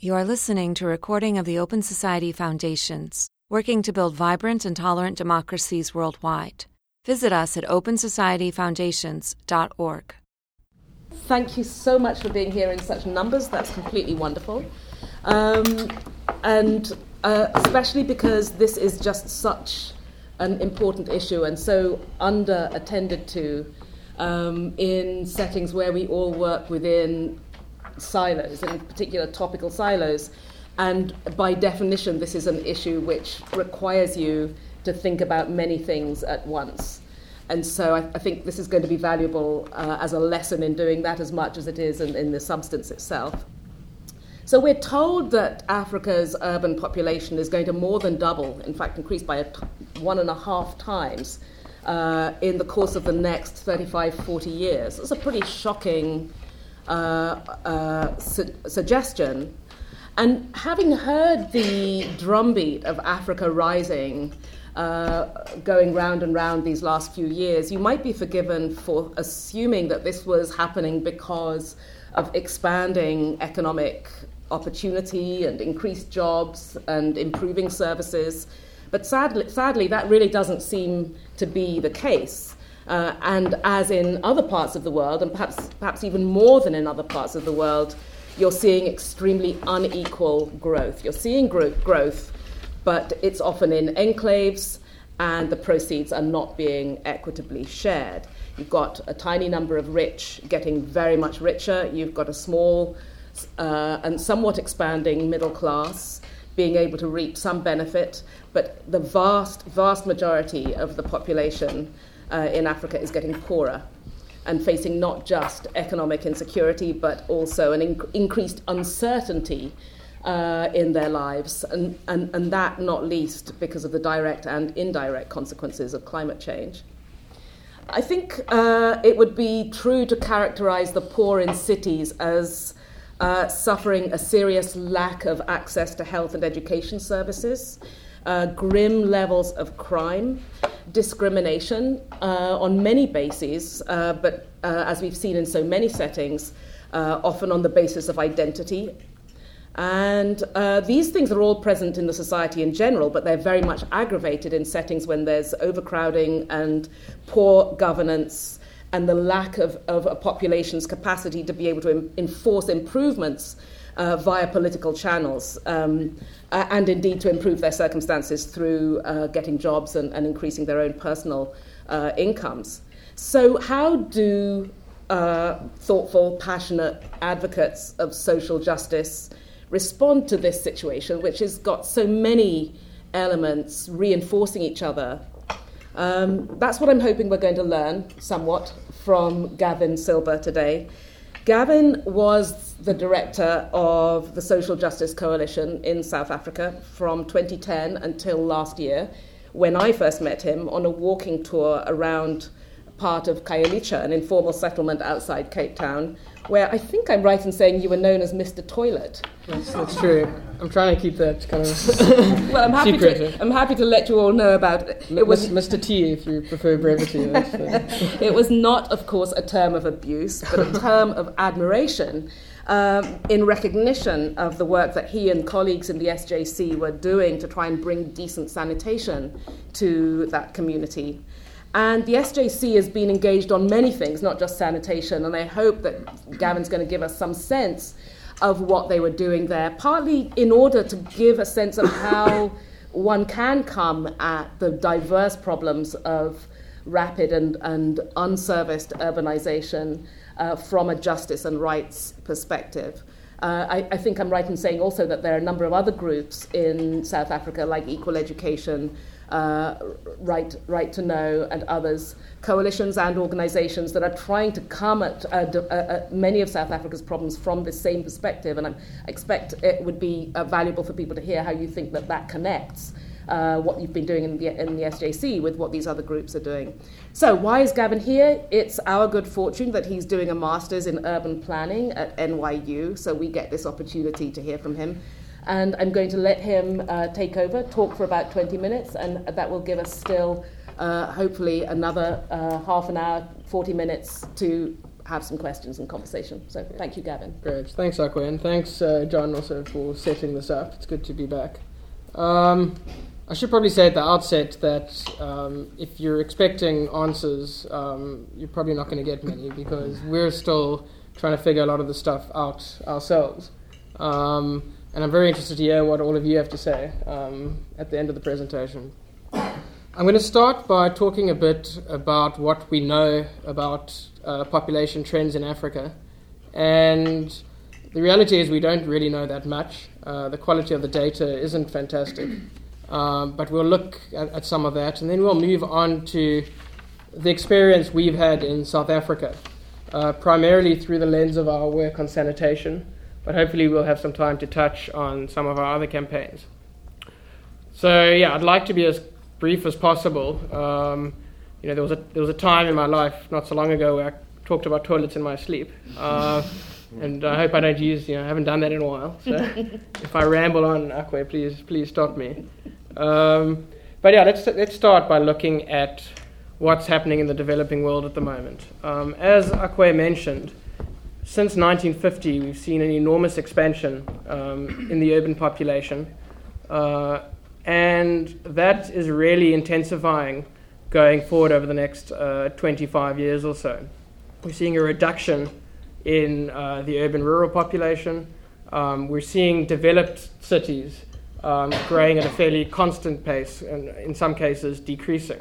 You are listening to a recording of the Open Society Foundations, working to build vibrant and tolerant democracies worldwide. Visit us at opensocietyfoundations.org. Thank you so much for being here in such numbers. That's completely wonderful. Especially because this is just such an important issue and so under-attended to in settings where we all work within silos, in particular topical silos. And by definition, this is an issue which requires you to think about many things at once. And so I think this is going to be valuable as a lesson in doing that as much as it is in the substance itself. So we're told that Africa's urban population is going to more than double, in fact increase by 1.5 times in the course of the next 35, 40 years. It's a pretty shocking suggestion. And having heard the drumbeat of Africa rising, going round and round these last few years, you might be forgiven for assuming that this was happening because of expanding economic opportunity and increased jobs and improving services. But sadly, that really doesn't seem to be the case. And as in other parts of the world, and perhaps even more than in other parts of the world, you're seeing extremely unequal growth. You're seeing growth, but it's often in enclaves, and the proceeds are not being equitably shared. You've got a tiny number of rich getting very much richer. You've got a small and somewhat expanding middle class being able to reap some benefit, but the vast majority of the population in Africa is getting poorer and facing not just economic insecurity, but also an increased uncertainty in their lives, and that not least because of the direct and indirect consequences of climate change. I think it would be true to characterize the poor in cities as suffering a serious lack of access to health and education services, grim levels of crime, discrimination on many bases, but as we've seen in so many settings, often on the basis of identity. And these things are all present in the society in general, but they're very much aggravated in settings when there's overcrowding and poor governance and the lack of a population's capacity to be able to enforce improvements via political channels, and indeed to improve their circumstances through getting jobs and increasing their own personal incomes. So how do thoughtful, passionate advocates of social justice respond to this situation, which has got so many elements reinforcing each other? That's what I'm hoping we're going to learn somewhat from Gavin Silber today. Gavin was the director of the Social Justice Coalition in South Africa from 2010 until last year, when I first met him on a walking tour around part of Khayelitsha, an informal settlement outside Cape Town, where I think I'm right in saying you were known as Mr. Toilet. That's true. I'm trying to keep that kind of well, I'm happy to let you all know about it. It was Mr. T, if you prefer brevity. It was not, of course, a term of abuse, but a term of admiration in recognition of the work that he and colleagues in the SJC were doing to try and bring decent sanitation to that community. And the SJC has been engaged on many things, not just sanitation, and I hope that Gavin's going to give us some sense of what they were doing there, partly in order to give a sense of how one can come at the diverse problems of rapid and unserviced urbanization from a justice and rights perspective. I think I'm right in saying also that there are a number of other groups in South Africa, like Equal Education, Right to Know, and others, coalitions and organizations that are trying to come at many of South Africa's problems from this same perspective. And I expect it would be valuable for people to hear how you think that connects what you've been doing in the SJC with what these other groups are doing. So why is Gavin here? It's our good fortune that he's doing a master's in urban planning at NYU, so we get this opportunity to hear from him. And I'm going to let him take over, talk for about 20 minutes, and that will give us still hopefully another half an hour, 40 minutes to have some questions and conversation. So thank you, Gavin. Great. Thanks, Akwe, and thanks, John, also for setting this up. It's good to be back. I should probably say at the outset that if you're expecting answers, you're probably not going to get many, because we're still trying to figure a lot of the stuff out ourselves. And I'm very interested to hear what all of you have to say at the end of the presentation. I'm going to start by talking a bit about what we know about population trends in Africa. And the reality is we don't really know that much. The quality of the data isn't fantastic. But we'll look at some of that, and then we'll move on to the experience we've had in South Africa, primarily through the lens of our work on sanitation, but hopefully we'll have some time to touch on some of our other campaigns. So yeah, I'd like to be as brief as possible. There was a time in my life not so long ago where I talked about toilets in my sleep. And I hope I don't I haven't done that in a while. So if I ramble on, Akwe, please stop me. But yeah, let's start by looking at what's happening in the developing world at the moment. As Akwe mentioned, since 1950, we've seen an enormous expansion in the urban population, and that is really intensifying going forward over the next 25 years or so. We're seeing a reduction in the urban-rural population. We're seeing developed cities growing at a fairly constant pace, and in some cases decreasing.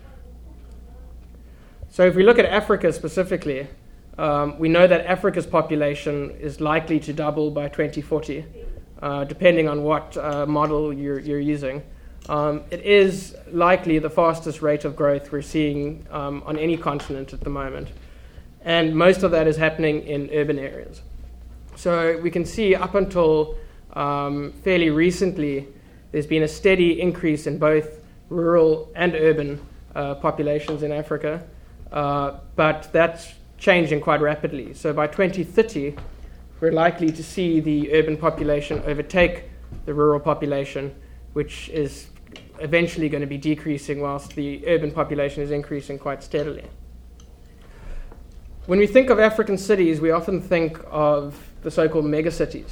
So if we look at Africa specifically, we know that Africa's population is likely to double by 2040, depending on what model you're using. It is likely the fastest rate of growth we're seeing on any continent at the moment. And most of that is happening in urban areas. So we can see up until fairly recently, there's been a steady increase in both rural and urban populations in Africa, but that's changing quite rapidly. So by 2030, we're likely to see the urban population overtake the rural population, which is eventually going to be decreasing whilst the urban population is increasing quite steadily. When we think of African cities, we often think of the so-called megacities.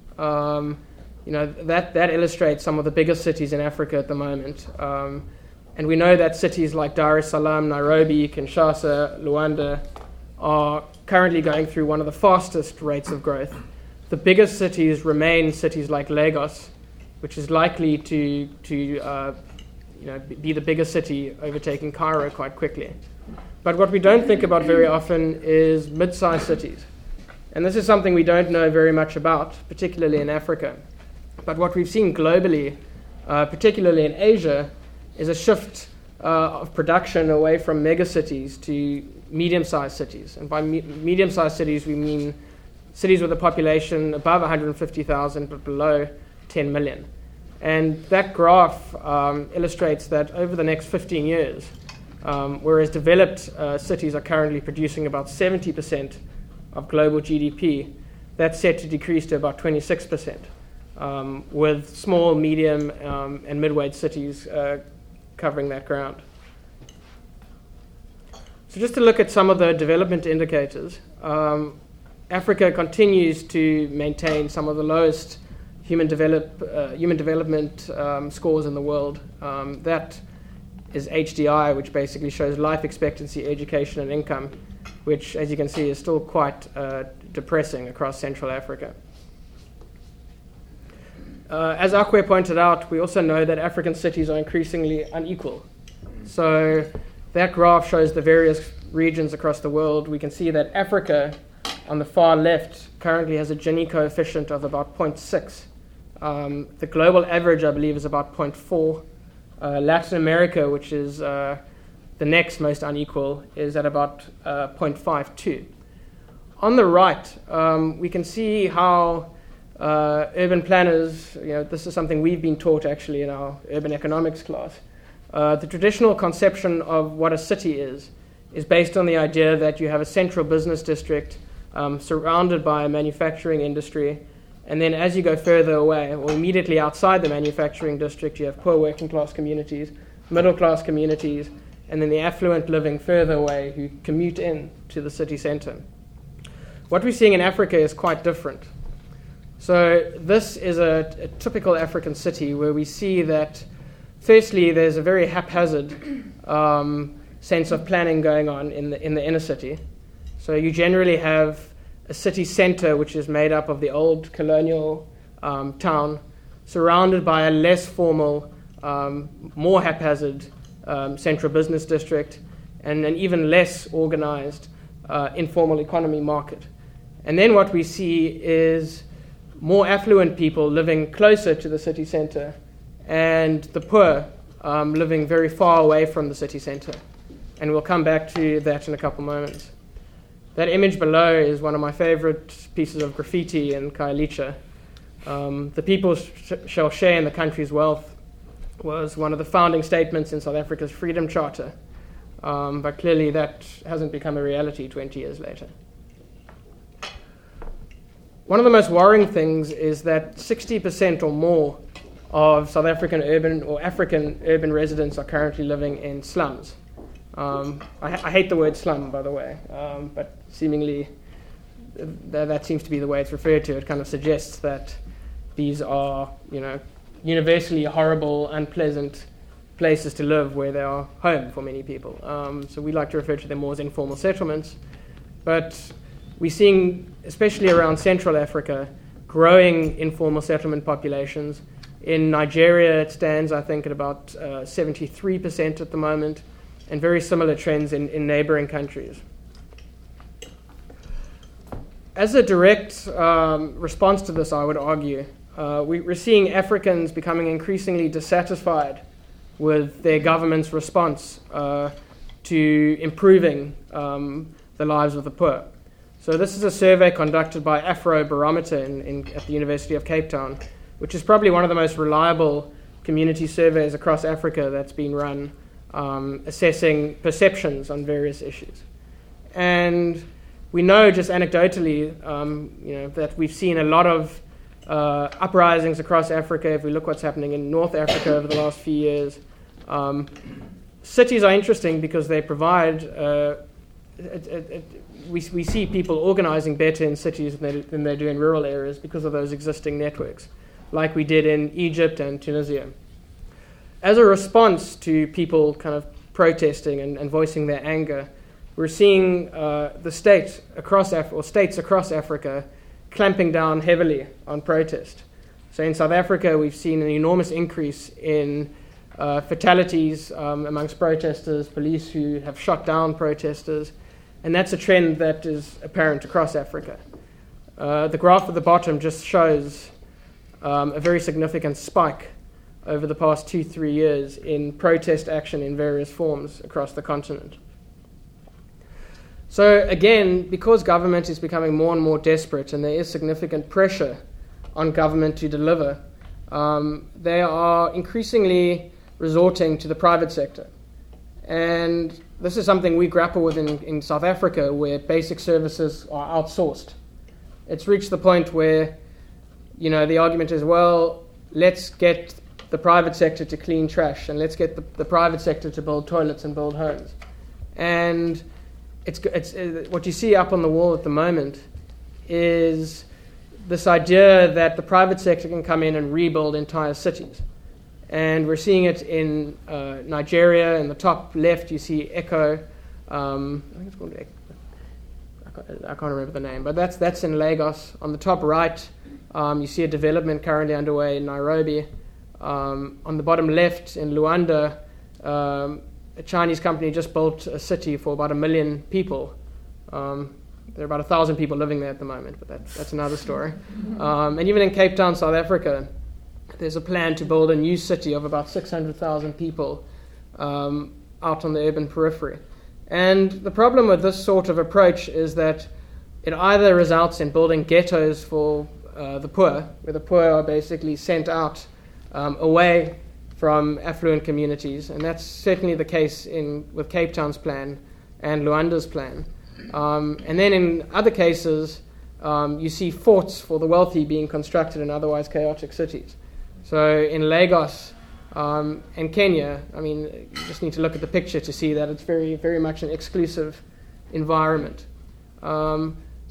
That illustrates some of the biggest cities in Africa at the moment. And we know that cities like Dar es Salaam, Nairobi, Kinshasa, Luanda are currently going through one of the fastest rates of growth. The biggest cities remain cities like Lagos, which is likely to be the biggest city, overtaking Cairo quite quickly. But what we don't think about very often is mid-sized cities. And this is something we don't know very much about, particularly in Africa. But what we've seen globally, particularly in Asia, is a shift of production away from megacities to medium-sized cities. And by medium-sized cities, we mean cities with a population above 150,000 but below 10 million. And that graph illustrates that over the next 15 years, whereas developed cities are currently producing about 70% of global GDP, that's set to decrease to about 26%, with small, medium, and mid-weight cities covering that ground. So just to look at some of the development indicators, Africa continues to maintain some of the lowest human development scores in the world. That is HDI, which basically shows life expectancy, education, and income, which, as you can see, is still quite depressing across Central Africa. As Akwe pointed out, we also know that African cities are increasingly unequal. So that graph shows the various regions across the world. We can see that Africa, on the far left, currently has a Gini coefficient of about 0.6. The global average, I believe, is about 0.4. Latin America, which is the next most unequal, is at about 0.52. On the right, we can see how urban planners, this is something we've been taught actually in our urban economics class. The traditional conception of what a city is based on the idea that you have a central business district surrounded by a manufacturing industry, and then as you go further away, or immediately outside the manufacturing district, you have poor working class communities, middle class communities, and then the affluent living further away who commute in to the city centre. What we're seeing in Africa is quite different. So this is a typical African city where we see that, firstly, there's a very haphazard sense of planning going on in the inner city. So you generally have a city center which is made up of the old colonial town, surrounded by a less formal, more haphazard central business district, and an even less organized informal economy market. And then what we see is more affluent people living closer to the city center, and the poor living very far away from the city center. And we'll come back to that in a couple moments. That image below is one of my favorite pieces of graffiti in Khayelitsha. The people shall share in the country's wealth was one of the founding statements in South Africa's Freedom Charter. But clearly that hasn't become a reality 20 years later. One of the most worrying things is that 60% or more of South African urban or African urban residents are currently living in slums. I hate the word slum, by the way, but seemingly that seems to be the way it's referred to. It kind of suggests that these are, universally horrible, unpleasant places to live where they are home for many people. So we like to refer to them more as informal settlements. But we're seeing, especially around Central Africa, growing informal settlement populations. In Nigeria, it stands, I think, at about 73% at the moment, and very similar trends in neighboring countries. As a direct response to this, I would argue, we're seeing Africans becoming increasingly dissatisfied with their government's response to improving the lives of the poor. So this is a survey conducted by Afrobarometer at the University of Cape Town, which is probably one of the most reliable community surveys across Africa that's been run, assessing perceptions on various issues. And we know just anecdotally, that we've seen a lot of uprisings across Africa. If we look what's happening in North Africa over the last few years, cities are interesting because they provide. We see people organizing better in cities than they do in rural areas because of those existing networks, like we did in Egypt and Tunisia. As a response to people kind of protesting and voicing their anger, we're seeing the states across Africa clamping down heavily on protest. So in South Africa, we've seen an enormous increase in fatalities amongst protesters, police who have shot down protesters, and that's a trend that is apparent across Africa. The graph at the bottom just shows a very significant spike over the past 2-3 years in protest action in various forms across the continent. So again, because government is becoming more and more desperate and there is significant pressure on government to deliver, they are increasingly resorting to the private sector. And this is something we grapple with in South Africa, where basic services are outsourced. It's reached the point where, the argument is, well, let's get the private sector to clean trash, and let's get the private sector to build toilets and build homes. And it's what you see up on the wall at the moment is this idea that the private sector can come in and rebuild entire cities. And we're seeing it in Nigeria. In the top left, you see Echo. I think it's called Echo. I can't remember the name, but that's in Lagos. On the top right, you see a development currently underway in Nairobi. On the bottom left, in Luanda, a Chinese company just built a city for about 1 million people. There are about 1,000 people living there at the moment, but that's another story. And even in Cape Town, South Africa, there's a plan to build a new city of about 600,000 people out on the urban periphery. And the problem with this sort of approach is that it either results in building ghettos for the poor, where the poor are basically sent out away from affluent communities, and that's certainly the case with Cape Town's plan and Luanda's plan. And then in other cases, you see forts for the wealthy being constructed in otherwise chaotic cities. So in Lagos and Kenya, you just need to look at the picture to see that it's very, very much an exclusive environment.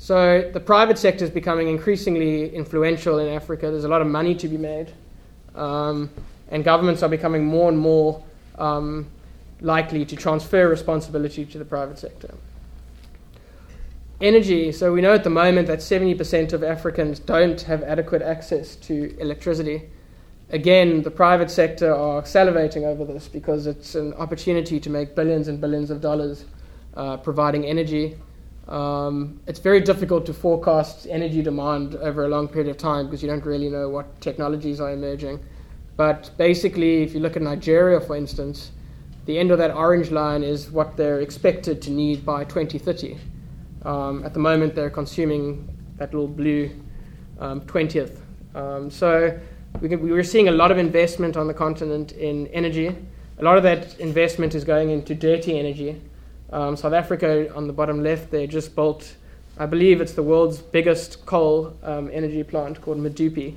So the private sector is becoming increasingly influential in Africa. There's a lot of money to be made. And governments are becoming more and more likely to transfer responsibility to the private sector. Energy. So we know at the moment that 70% of Africans don't have adequate access to electricity. Again, the private sector are salivating over this because it's an opportunity to make billions and billions of dollars providing energy. It's very difficult to forecast energy demand over a long period of time because you don't really know what technologies are emerging. But basically, if you look at Nigeria, for instance, the end of that orange line is what they're expected to need by 2030. At the moment, they're consuming that little blue 20th. So we were seeing a lot of investment on the continent in energy. A lot of that investment is going into dirty energy. South Africa, on the bottom left, they just built, I believe it's the world's biggest coal energy plant called Medupi.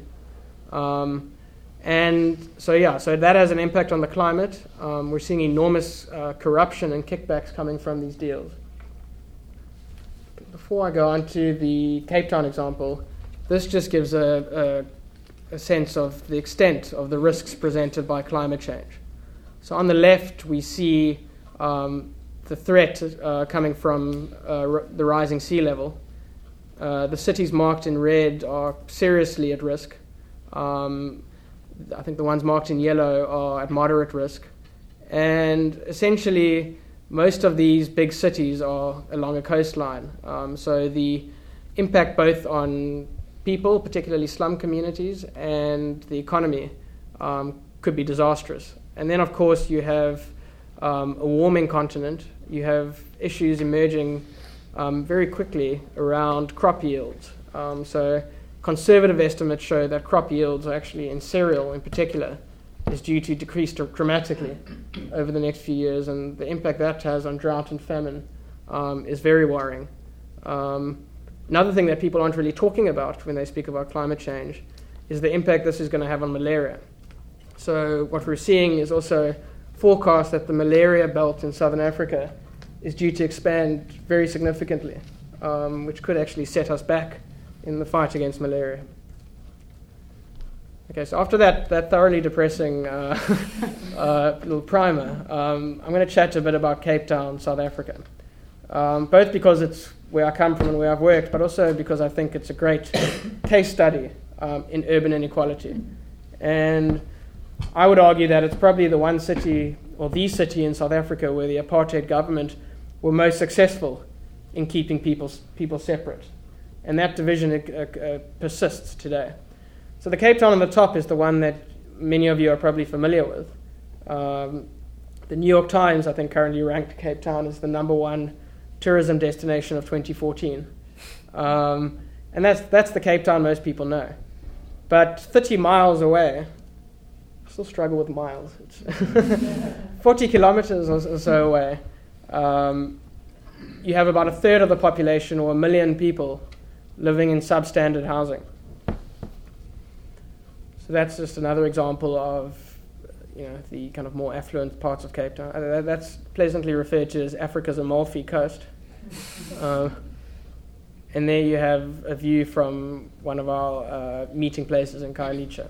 And so that has an impact on the climate. We're seeing enormous corruption and kickbacks coming from these deals. Before I go on to the Cape Town example, this just gives a sense of the extent of the risks presented by climate change. So on the left, we see the threat coming from the rising sea level. The cities marked in red are seriously at risk. I think the ones marked in yellow are at moderate risk. And essentially, most of these big cities are along a coastline. So the impact both on people, particularly slum communities, and the economy could be disastrous. And then, of course, you have a warming continent. You have issues emerging very quickly around crop yields. So conservative estimates show that crop yields are actually in cereal in particular is due to decrease dramatically over the next few years, and the impact that has on drought and famine is very worrying. Another thing that people aren't really talking about when they speak about climate change is the impact this is going to have on malaria. So what we're seeing is also forecast that the malaria belt in southern Africa is due to expand very significantly, which could actually set us back in the fight against malaria. Okay, so after that thoroughly depressing little primer, I'm going to chat a bit about Cape Town, South Africa, both because it's where I come from and where I've worked, but also because I think it's a great case study in urban inequality. And I would argue that it's probably the one city, or the city in South Africa, where the apartheid government were most successful in keeping people separate. And that division persists today. So the Cape Town on the top is the one that many of you are probably familiar with. The New York Times, I think, currently ranked Cape Town as the #1 tourism destination of 2014. And that's the Cape Town most people know. But 30 miles away, I still struggle with miles. It's 40 kilometers or so away, you have about a third of the population, or 1 million people, living in substandard housing. So that's just another example of, the kind of more affluent parts of Cape Town. That's pleasantly referred to as Africa's Amalfi Coast. And there you have a view from one of our meeting places in Khayelitsha.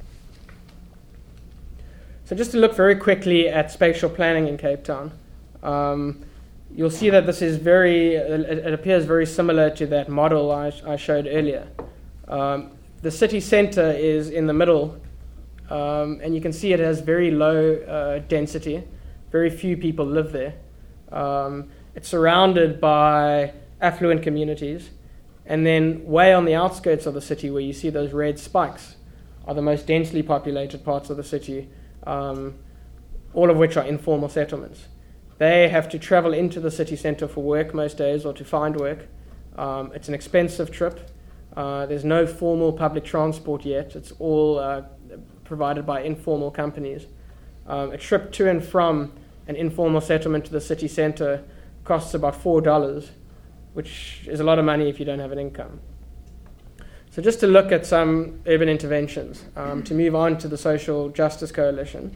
So just to look very quickly at spatial planning in Cape Town, you'll see that this is it appears very similar to that model I showed earlier. The city center is in the middle, and you can see it has very low density. Very few people live there. It's surrounded by affluent communities, and then way on the outskirts of the city, where you see those red spikes, are the most densely populated parts of the city, all of which are informal settlements. They have to travel into the city center for work most days, or to find work. It's an expensive trip. There's no formal public transport yet. It's all provided by informal companies. A trip to and from an informal settlement to the city center costs about $4, which is a lot of money if you don't have an income. So just to look at some urban interventions, to move on to the Social Justice Coalition.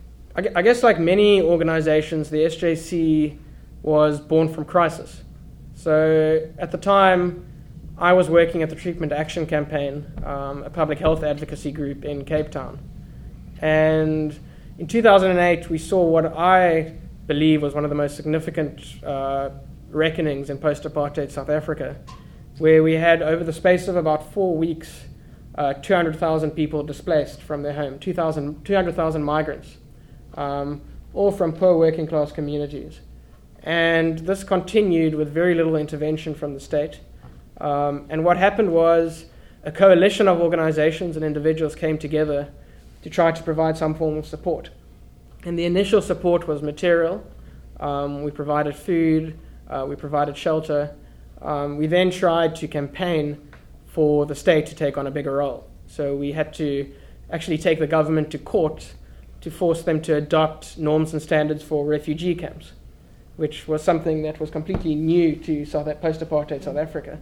I guess like many organizations, the SJC was born from crisis. So at the time, I was working at the Treatment Action Campaign, a public health advocacy group in Cape Town. And in 2008, we saw what I believe was one of the most significant reckonings in post-apartheid South Africa, where we had, over the space of about 4 weeks, 200,000 people displaced from their home, 200,000 migrants, all from poor working class communities. And this continued with very little intervention from the state. And what happened was a coalition of organizations and individuals came together to try to provide some form of support. And the initial support was material. We provided food, we provided shelter. We then tried to campaign for the state to take on a bigger role. So we had to actually take the government to court to force them to adopt norms and standards for refugee camps, which was something that was completely new to post-apartheid South Africa.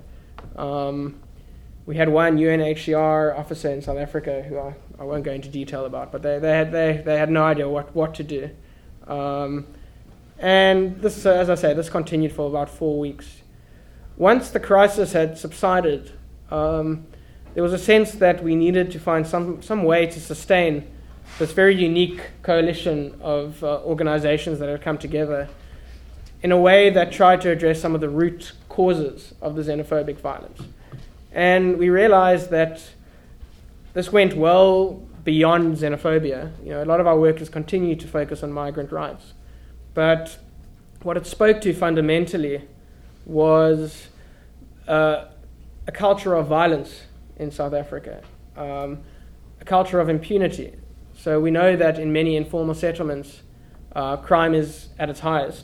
We had one UNHCR officer in South Africa who I won't go into detail about, but they had no idea what to do. And this, as I say, this continued for about 4 weeks. Once the crisis had subsided, there was a sense that we needed to find some way to sustain this very unique coalition of organizations that had come together in a way that tried to address some of the root causes of the xenophobic violence. And we realized that this went well beyond xenophobia. A lot of our work has continued to focus on migrant rights. But what it spoke to fundamentally was a culture of violence in South Africa, a culture of impunity. So we know that in many informal settlements, crime is at its highest.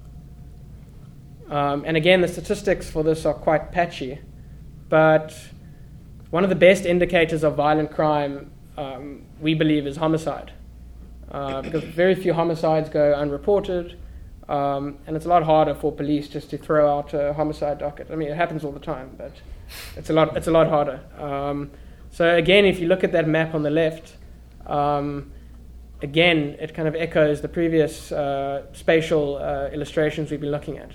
And again, the statistics for this are quite patchy, but one of the best indicators of violent crime, we believe, is homicide, because very few homicides go unreported, and it's a lot harder for police just to throw out a homicide docket. I mean, it happens all the time, but it's a lot harder. So again, if you look at that map on the left, again, it kind of echoes the previous spatial illustrations we've been looking at.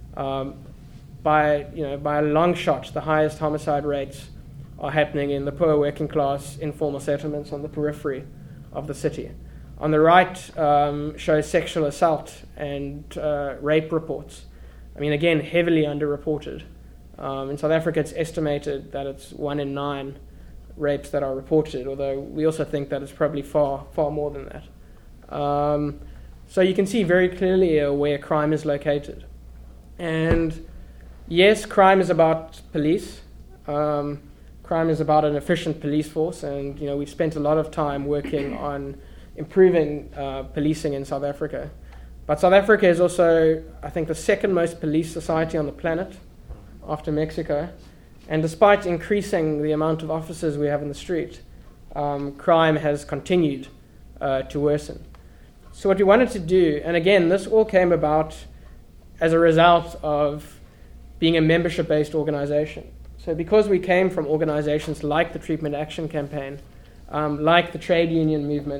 By a long shot, the highest homicide rates are happening in the poor working class informal settlements on the periphery of the city. On the right shows sexual assault and rape reports. I mean, again, heavily underreported. In South Africa, it's estimated that it's 1 in 9 rapes that are reported, although we also think that it's probably far more than that. So you can see very clearly where crime is located. And yes, crime is about police. Crime is about an efficient police force, and we've spent a lot of time working on improving policing in South Africa. But South Africa is also, I think, the second most policed society on the planet after Mexico. And despite increasing the amount of officers we have in the street, crime has continued to worsen. So what we wanted to do, and again, this all came about as a result of being a membership-based organization. So because we came from organizations like the Treatment Action Campaign, like the trade union movement,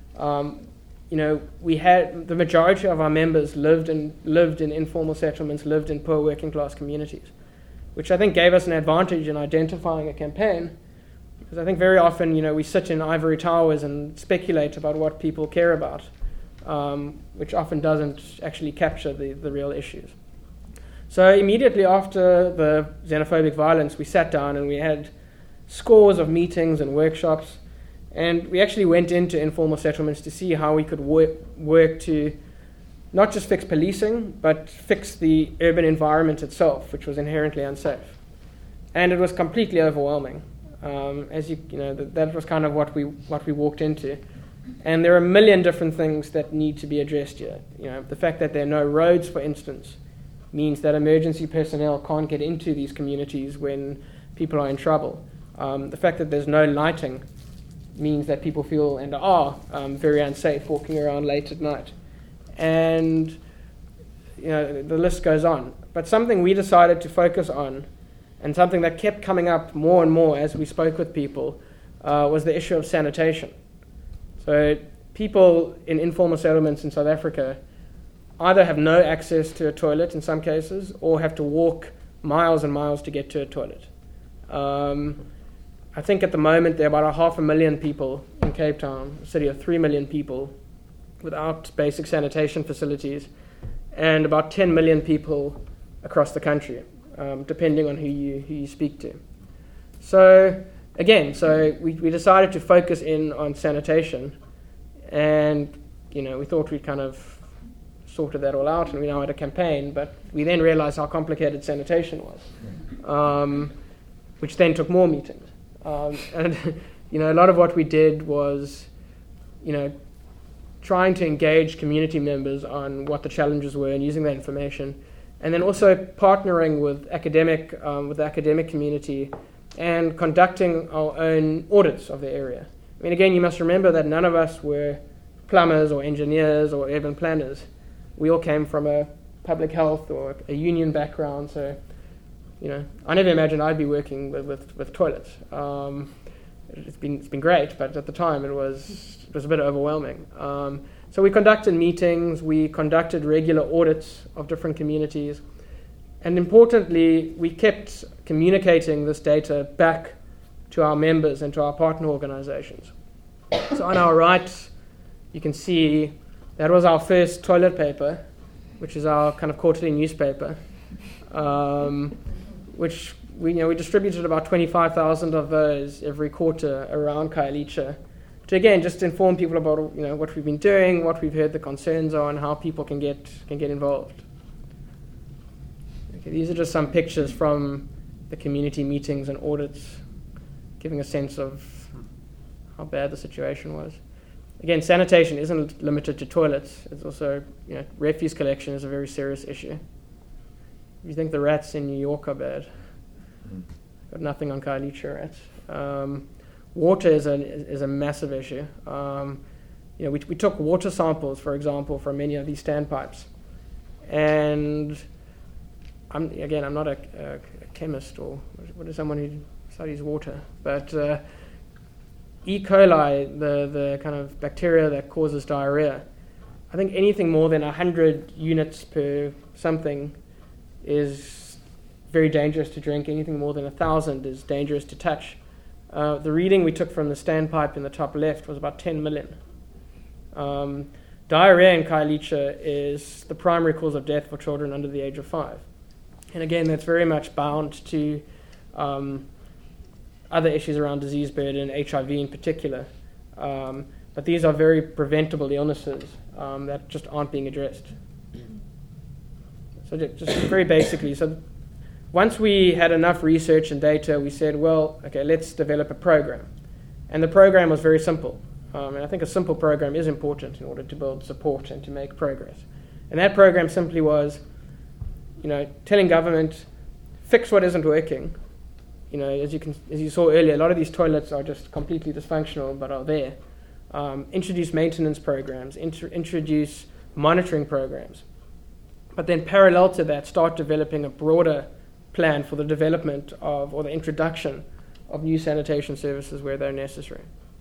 we had the majority of our members lived in informal settlements, lived in poor working class communities, which I think gave us an advantage in identifying a campaign, because I think very often, we sit in ivory towers and speculate about what people care about, which often doesn't actually capture the real issues. So immediately after the xenophobic violence, we sat down and we had scores of meetings and workshops, and we actually went into informal settlements to see how we could work to not just fix policing, but fix the urban environment itself, which was inherently unsafe. And it was completely overwhelming. That was kind of what we walked into. And there are a million different things that need to be addressed here. The fact that there are no roads, for instance, means that emergency personnel can't get into these communities when people are in trouble. The fact that there's no lighting means that people feel and are very unsafe walking around late at night. And the list goes on. But something we decided to focus on, and something that kept coming up more and more as we spoke with people, was the issue of sanitation. So people in informal settlements in South Africa either have no access to a toilet in some cases or have to walk miles and miles to get to a toilet. I think at the moment there are about 500,000 people in Cape Town, a city of 3 million people, without basic sanitation facilities, and about 10 million people across the country, depending on who you speak to. So we decided to focus in on sanitation, and we thought we'd kind of sorted that all out, and we now had a campaign, but we then realized how complicated sanitation was, which then took more meetings. And a lot of what we did was, trying to engage community members on what the challenges were and using that information, and then also partnering with the academic community and conducting our own audits of the area. I mean, again, you must remember that none of us were plumbers or engineers or urban planners. We all came from a public health or a union background, so I never imagined I'd be working with toilets. It's been great, but at the time it was a bit overwhelming. So we conducted meetings, we conducted regular audits of different communities, and importantly, we kept communicating this data back to our members and to our partner organizations. So on our right, you can see that was our first toilet paper, which is our kind of quarterly newspaper, which we distributed about 25,000 of those every quarter around Khayelitsha to, again, just inform people about what we've been doing, what we've heard the concerns are, and how people can get involved. Okay, these are just some pictures from the community meetings and audits, giving a sense of how bad the situation was. Again, sanitation isn't limited to toilets. It's also, refuse collection is a very serious issue. If you think the rats in New York are bad, got nothing on Khayelitsha rats. Water is a massive issue. We took water samples, for example, from many of these standpipes, and I'm not a chemist or what is someone who studies water, but E. coli, the kind of bacteria that causes diarrhea, I think anything more than 100 units per something is very dangerous to drink. Anything more than 1,000 is dangerous to touch. The reading we took from the standpipe in the top left was about 10 million. Diarrhea in Khayelitsha is the primary cause of death for children under the age of 5. And again, that's very much bound to other issues around disease burden, HIV in particular. But these are very preventable illnesses that just aren't being addressed. So just very basically, so once we had enough research and data, we said, well, okay, let's develop a program. And the program was very simple. And I think a simple program is important in order to build support and to make progress. And that program simply was, telling government, fix what isn't working. As you saw earlier, a lot of these toilets are just completely dysfunctional, but are there. Introduce maintenance programs, introduce monitoring programs. But then parallel to that, start developing a broader plan for the development of, or the introduction of, new sanitation services where they're necessary.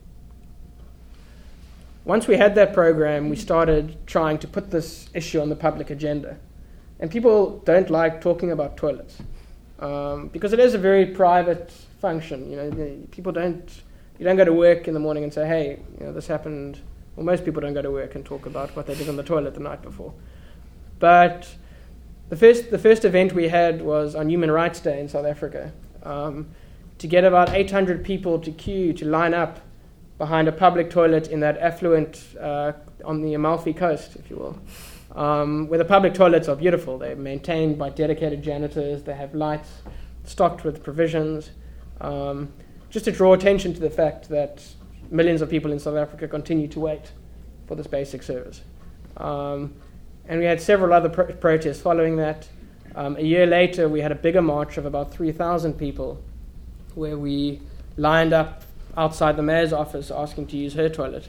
Once we had that program, we started trying to put this issue on the public agenda. And people don't like talking about toilets because it is a very private function. You don't go to work in the morning and say, hey, this happened. Well, most people don't go to work and talk about what they did on the toilet the night before. But the first event we had was on Human Rights Day in South Africa, to get about 800 people to queue to line up behind a public toilet in that affluent, on the Amalfi Coast, if you will, where the public toilets are beautiful. They're maintained by dedicated janitors. They have lights, stocked with provisions, just to draw attention to the fact that millions of people in South Africa continue to wait for this basic service. And we had several other protests following that. A year later, we had a bigger march of about 3,000 people where we lined up outside the mayor's office asking to use her toilet,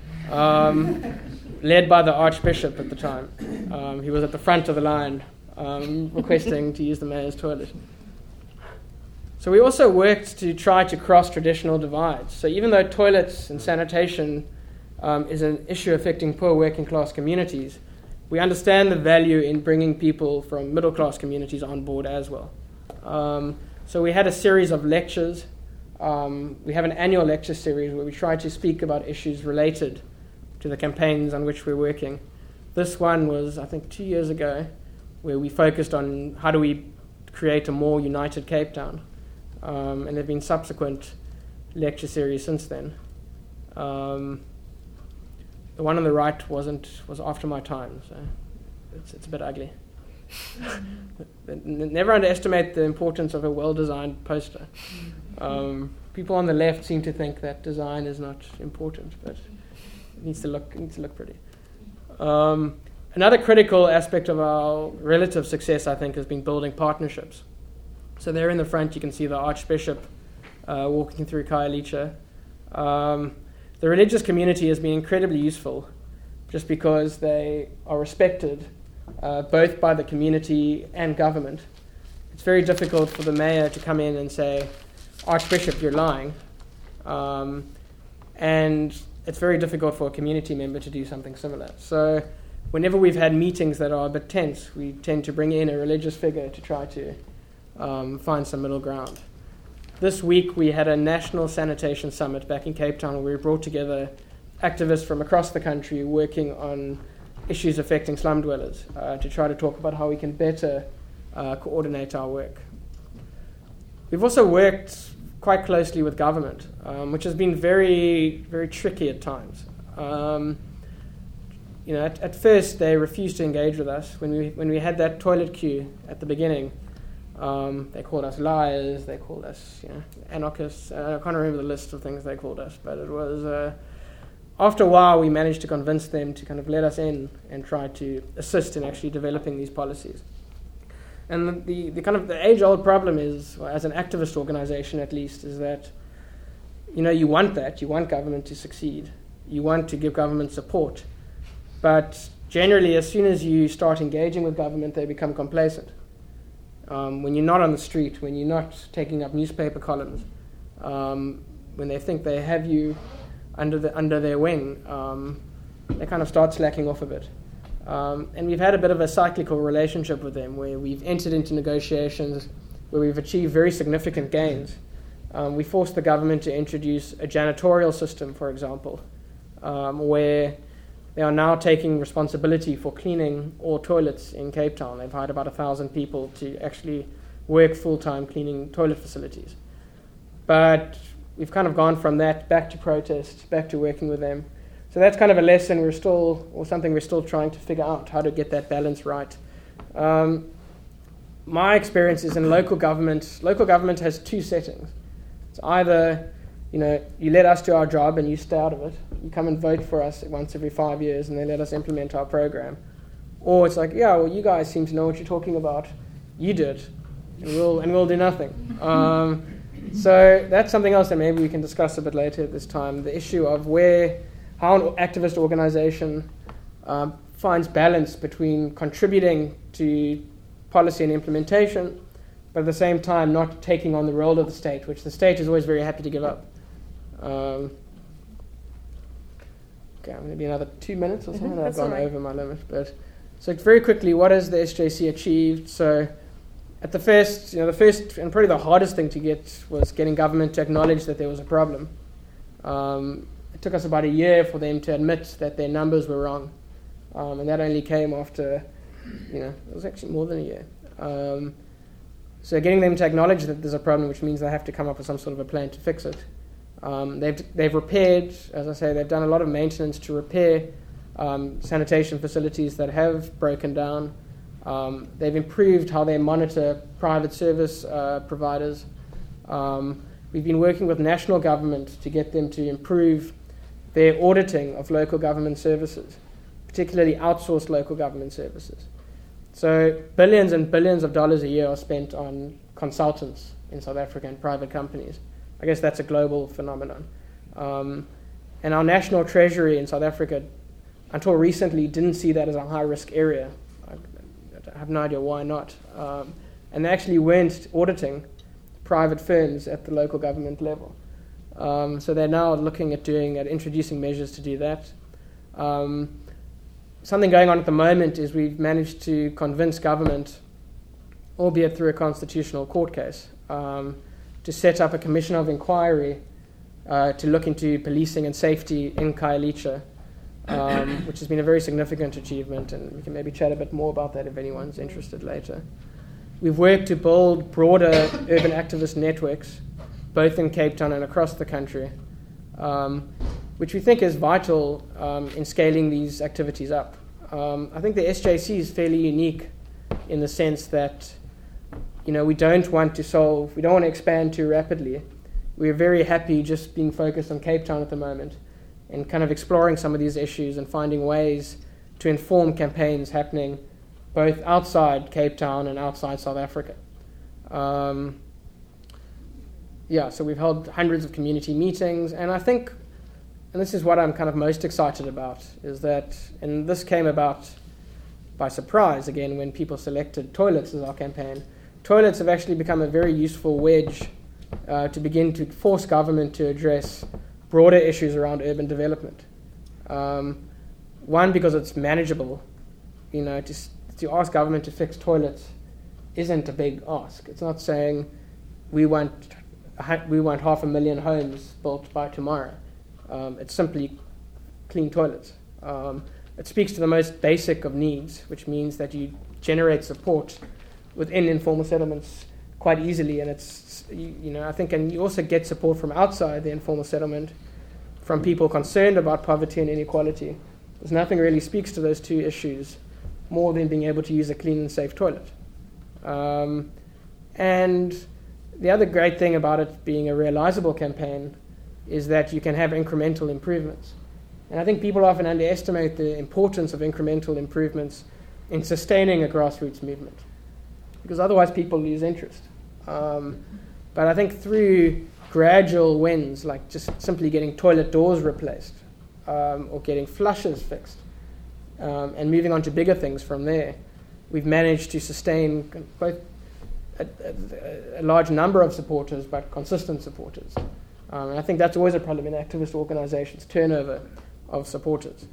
led by the Archbishop at the time. He was at the front of the line requesting to use the mayor's toilet. So we also worked to try to cross traditional divides. So even though toilets and sanitation is an issue affecting poor working class communities, we understand the value in bringing people from middle-class communities on board as well. So we had a series of lectures. We have an annual lecture series where we try to speak about issues related to the campaigns on which we're working. This one was, I think, 2 years ago, where we focused on how do we create a more united Cape Town. And there have been subsequent lecture series since then. The one on the right was after my time, so it's a bit ugly. Never underestimate the importance of a well-designed poster. People on the left seem to think that design is not important, but it needs to look pretty. Another critical aspect of our relative success, I think, has been building partnerships. So there in the front, you can see the Archbishop walking through Khayelitsha. The religious community has been incredibly useful just because they are respected both by the community and government. It's very difficult for the mayor to come in and say, Archbishop, you're lying. And it's very difficult for a community member to do something similar. So whenever we've had meetings that are a bit tense, we tend to bring in a religious figure to try to find some middle ground. This week we had a national sanitation summit back in Cape Town where we brought together activists from across the country working on issues affecting slum dwellers to try to talk about how we can better coordinate our work. We've also worked quite closely with government, which has been very, very tricky at times. At first they refused to engage with us. When we had that toilet queue at the beginning, they called us liars, they called us anarchists. I can't remember the list of things they called us, but it was... after a while, we managed to convince them to kind of let us in and try to assist in actually developing these policies. And the kind of the age-old problem is, well, as an activist organization at least, is that you want that. You want government to succeed. You want to give government support. But generally, as soon as you start engaging with government, they become complacent. When you're not on the street, when you're not taking up newspaper columns, when they think they have you under their wing, they kind of start slacking off a bit. And we've had a bit of a cyclical relationship with them where we've entered into negotiations where we've achieved very significant gains. We forced the government to introduce a janitorial system, for example, where they are now taking responsibility for cleaning all toilets in Cape Town. They've hired about 1,000 people to actually work full-time cleaning toilet facilities. But we've kind of gone from that back to protest, back to working with them. So that's kind of a lesson something we're still trying to figure out, how to get that balance right. My experience is in local government. Local government has two settings. It's either, you let us do our job and you stay out of it. You come and vote for us once every 5 years and they let us implement our program. Or it's like, yeah, well, you guys seem to know what you're talking about. You do it, and we'll do nothing. So that's something else that maybe we can discuss a bit later at this time, the issue of how an activist organization finds balance between contributing to policy and implementation, but at the same time not taking on the role of the state, which the state is always very happy to give up. Okay, maybe another 2 minutes or something. I've gone over my limit. So very quickly, what has the SJC achieved? So at the first and probably the hardest thing to get was getting government to acknowledge that there was a problem. It took us about a year for them to admit that their numbers were wrong. And that only came after, it was actually more than a year. So getting them to acknowledge that there's a problem, which means they have to come up with some sort of a plan to fix it. They've repaired, as I say, they've done a lot of maintenance to repair sanitation facilities that have broken down. They've improved how they monitor private service providers. We've been working with national government to get them to improve their auditing of local government services, particularly outsourced local government services. So billions and billions of dollars a year are spent on consultants in South Africa and private companies. I guess that's a global phenomenon. And our national treasury in South Africa, until recently, didn't see that as a high-risk area. I have no idea why not. And they actually weren't auditing private firms at the local government level. So they're now looking at introducing measures to do that. something going on at the moment is we've managed to convince government, albeit through a constitutional court case, to set up a commission of inquiry to look into policing and safety in Khayelitsha, which has been a very significant achievement, and we can maybe chat a bit more about that if anyone's interested later. We've worked to build broader urban activist networks, both in Cape Town and across the country, which we think is vital in scaling these activities up. I think the SJC is fairly unique in the sense that, we don't want to expand too rapidly. We're very happy just being focused on Cape Town at the moment and kind of exploring some of these issues and finding ways to inform campaigns happening both outside Cape Town and outside South Africa. So we've held hundreds of community meetings, and I think, and this is what I'm kind of most excited about, is that, and this came about by surprise again when people selected toilets as our campaign, toilets have actually become a very useful wedge to begin to force government to address broader issues around urban development. One, because it's manageable. To ask government to fix toilets isn't a big ask. It's not saying we want 500,000 homes built by tomorrow. It's simply clean toilets. It speaks to the most basic of needs, which means that you generate support within informal settlements quite easily, and it's, I think, and you also get support from outside the informal settlement, from people concerned about poverty and inequality. There's nothing really speaks to those two issues more than being able to use a clean and safe toilet. And the other great thing about it being a realizable campaign is that you can have incremental improvements. And I think people often underestimate the importance of incremental improvements in sustaining a grassroots movement, because otherwise people lose interest. But I think through gradual wins, like just simply getting toilet doors replaced or getting flushes fixed, and moving on to bigger things from there, we've managed to sustain both a large number of supporters, but consistent supporters. And I think that's always a problem in activist organizations, turnover of supporters.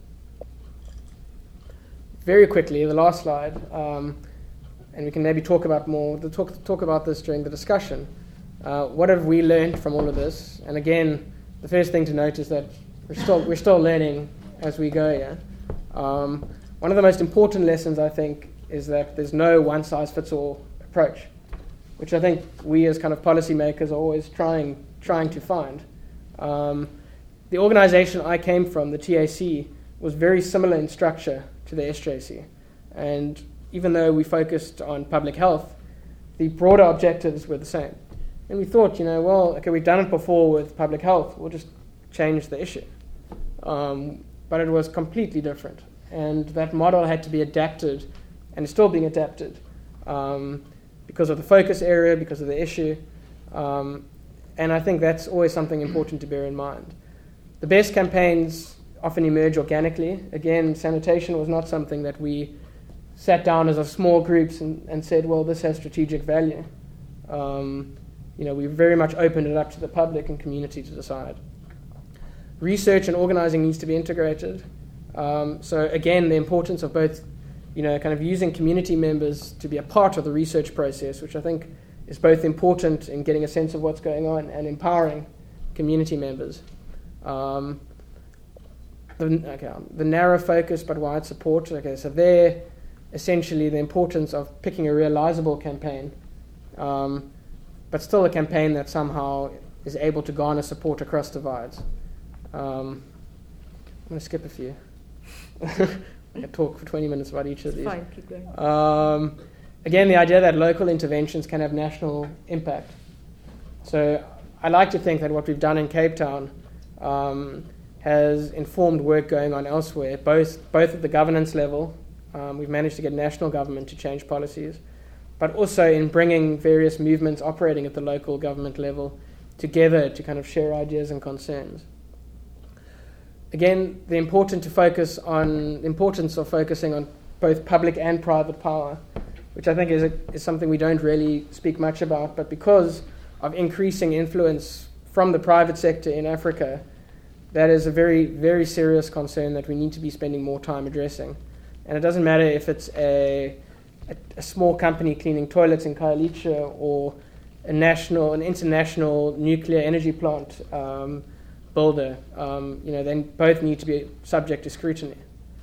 Very quickly, the last slide, and we can maybe talk about this during the discussion. What have we learned from all of this? And again, the first thing to note is that we're still learning as we go. Yeah. One of the most important lessons, I think, is that there's no one-size-fits-all approach, which I think we as kind of policymakers are always trying to find. The organization I came from, the TAC, was very similar in structure to the SJC. And even though we focused on public health, the broader objectives were the same. And we thought, we've done it before with public health, we'll just change the issue. But it was completely different. And that model had to be adapted, and is still being adapted, because of the focus area, because of the issue. And I think that's always something important to bear in mind. The best campaigns often emerge organically. Again, sanitation was not something that we sat down as a small groups and said, well, this has strategic value. We very much opened it up to the public and community to decide. Research and organizing needs to be integrated. So again, the importance of both, kind of using community members to be a part of the research process, which I think is both important in getting a sense of what's going on and empowering community members. The narrow focus but wide support. So there, essentially the importance of picking a realizable campaign, but still a campaign that somehow is able to garner support across divides. I'm going to skip a few. I could talk for 20 minutes about each of these. Fine, keep going. Again, the idea that local interventions can have national impact. So I like to think that what we've done in Cape Town has informed work going on elsewhere, both at the governance level. We've managed to get national government to change policies, but also in bringing various movements operating at the local government level together to kind of share ideas and concerns. Again, the importance of focusing on both public and private power, which I think is something we don't really speak much about, but because of increasing influence from the private sector in Africa, that is a very, very serious concern that we need to be spending more time addressing. And it doesn't matter if it's a small company cleaning toilets in Khayelitsha or an international nuclear energy plant builder. They both need to be subject to scrutiny.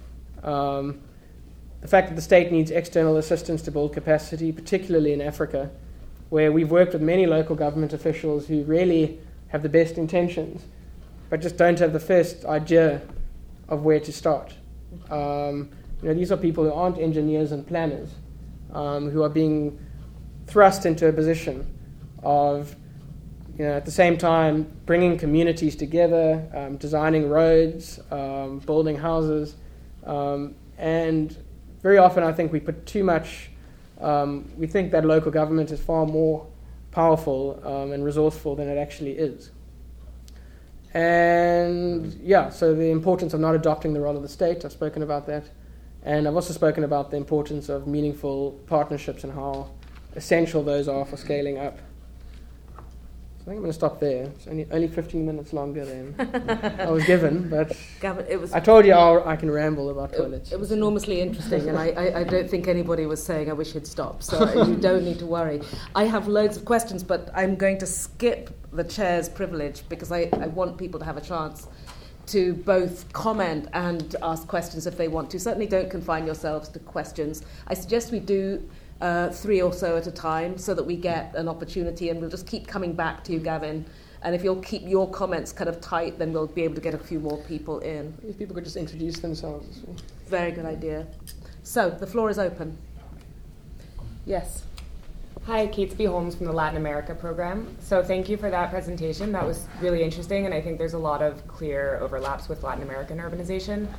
The fact that the state needs external assistance to build capacity, particularly in Africa, where we've worked with many local government officials who really have the best intentions, but just don't have the first idea of where to start. These are people who aren't engineers and planners, who are being thrust into a position of, at the same time, bringing communities together, designing roads, building houses, and very often I think we put too much, we think that local government is far more powerful and resourceful than it actually is. And so the importance of not adopting the role of the state, I've spoken about that. And I've also spoken about the importance of meaningful partnerships and how essential those are for scaling up. So I think I'm going to stop there. It's only 15 minutes longer than I was given, but Gavin, I told you I can ramble about toilets. It was enormously interesting, and I don't think anybody was saying I wish he'd stop, so you don't need to worry. I have loads of questions, but I'm going to skip the chair's privilege because I want people to have a chance to both comment and ask questions if they want to. Certainly don't confine yourselves to questions. I suggest we do 3 or so at a time so that we get an opportunity, and we'll just keep coming back to you, Gavin. And if you'll keep your comments kind of tight, then we'll be able to get a few more people in. If people could just introduce themselves. Very good idea. So, the floor is open. Yes. Hi, Catesby Holmes from the Latin America program. So thank you for that presentation. That was really interesting, and I think there's a lot of clear overlaps with Latin American urbanization.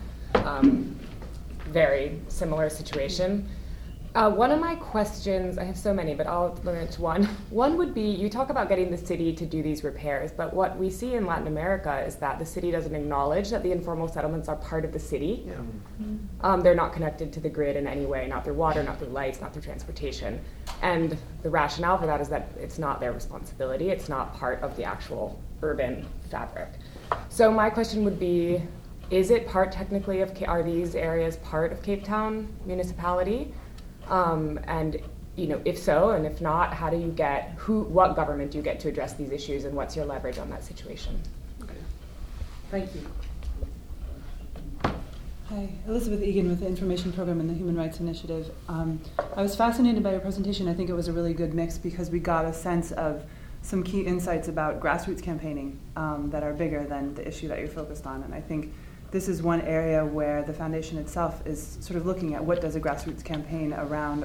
Very similar situation. One of my questions, I have so many, but I'll limit it to one. One would be, you talk about getting the city to do these repairs, but what we see in Latin America is that the city doesn't acknowledge that the informal settlements are part of the city. Yeah. They're not connected to the grid in any way, not through water, not through lights, not through transportation. And the rationale for that is that it's not their responsibility, it's not part of the actual urban fabric. So my question would be, is it part technically of, are these areas part of Cape Town municipality? And if so, and if not, how do you what government do you get to address these issues, and what's your leverage on that situation? Okay. Thank you. Hi, Elizabeth Egan with the Information Program and the Human Rights Initiative. I was fascinated by your presentation. I think it was a really good mix because we got a sense of some key insights about grassroots campaigning that are bigger than the issue that you're focused on. And I think this is one area where the foundation itself is sort of looking at what does a grassroots campaign around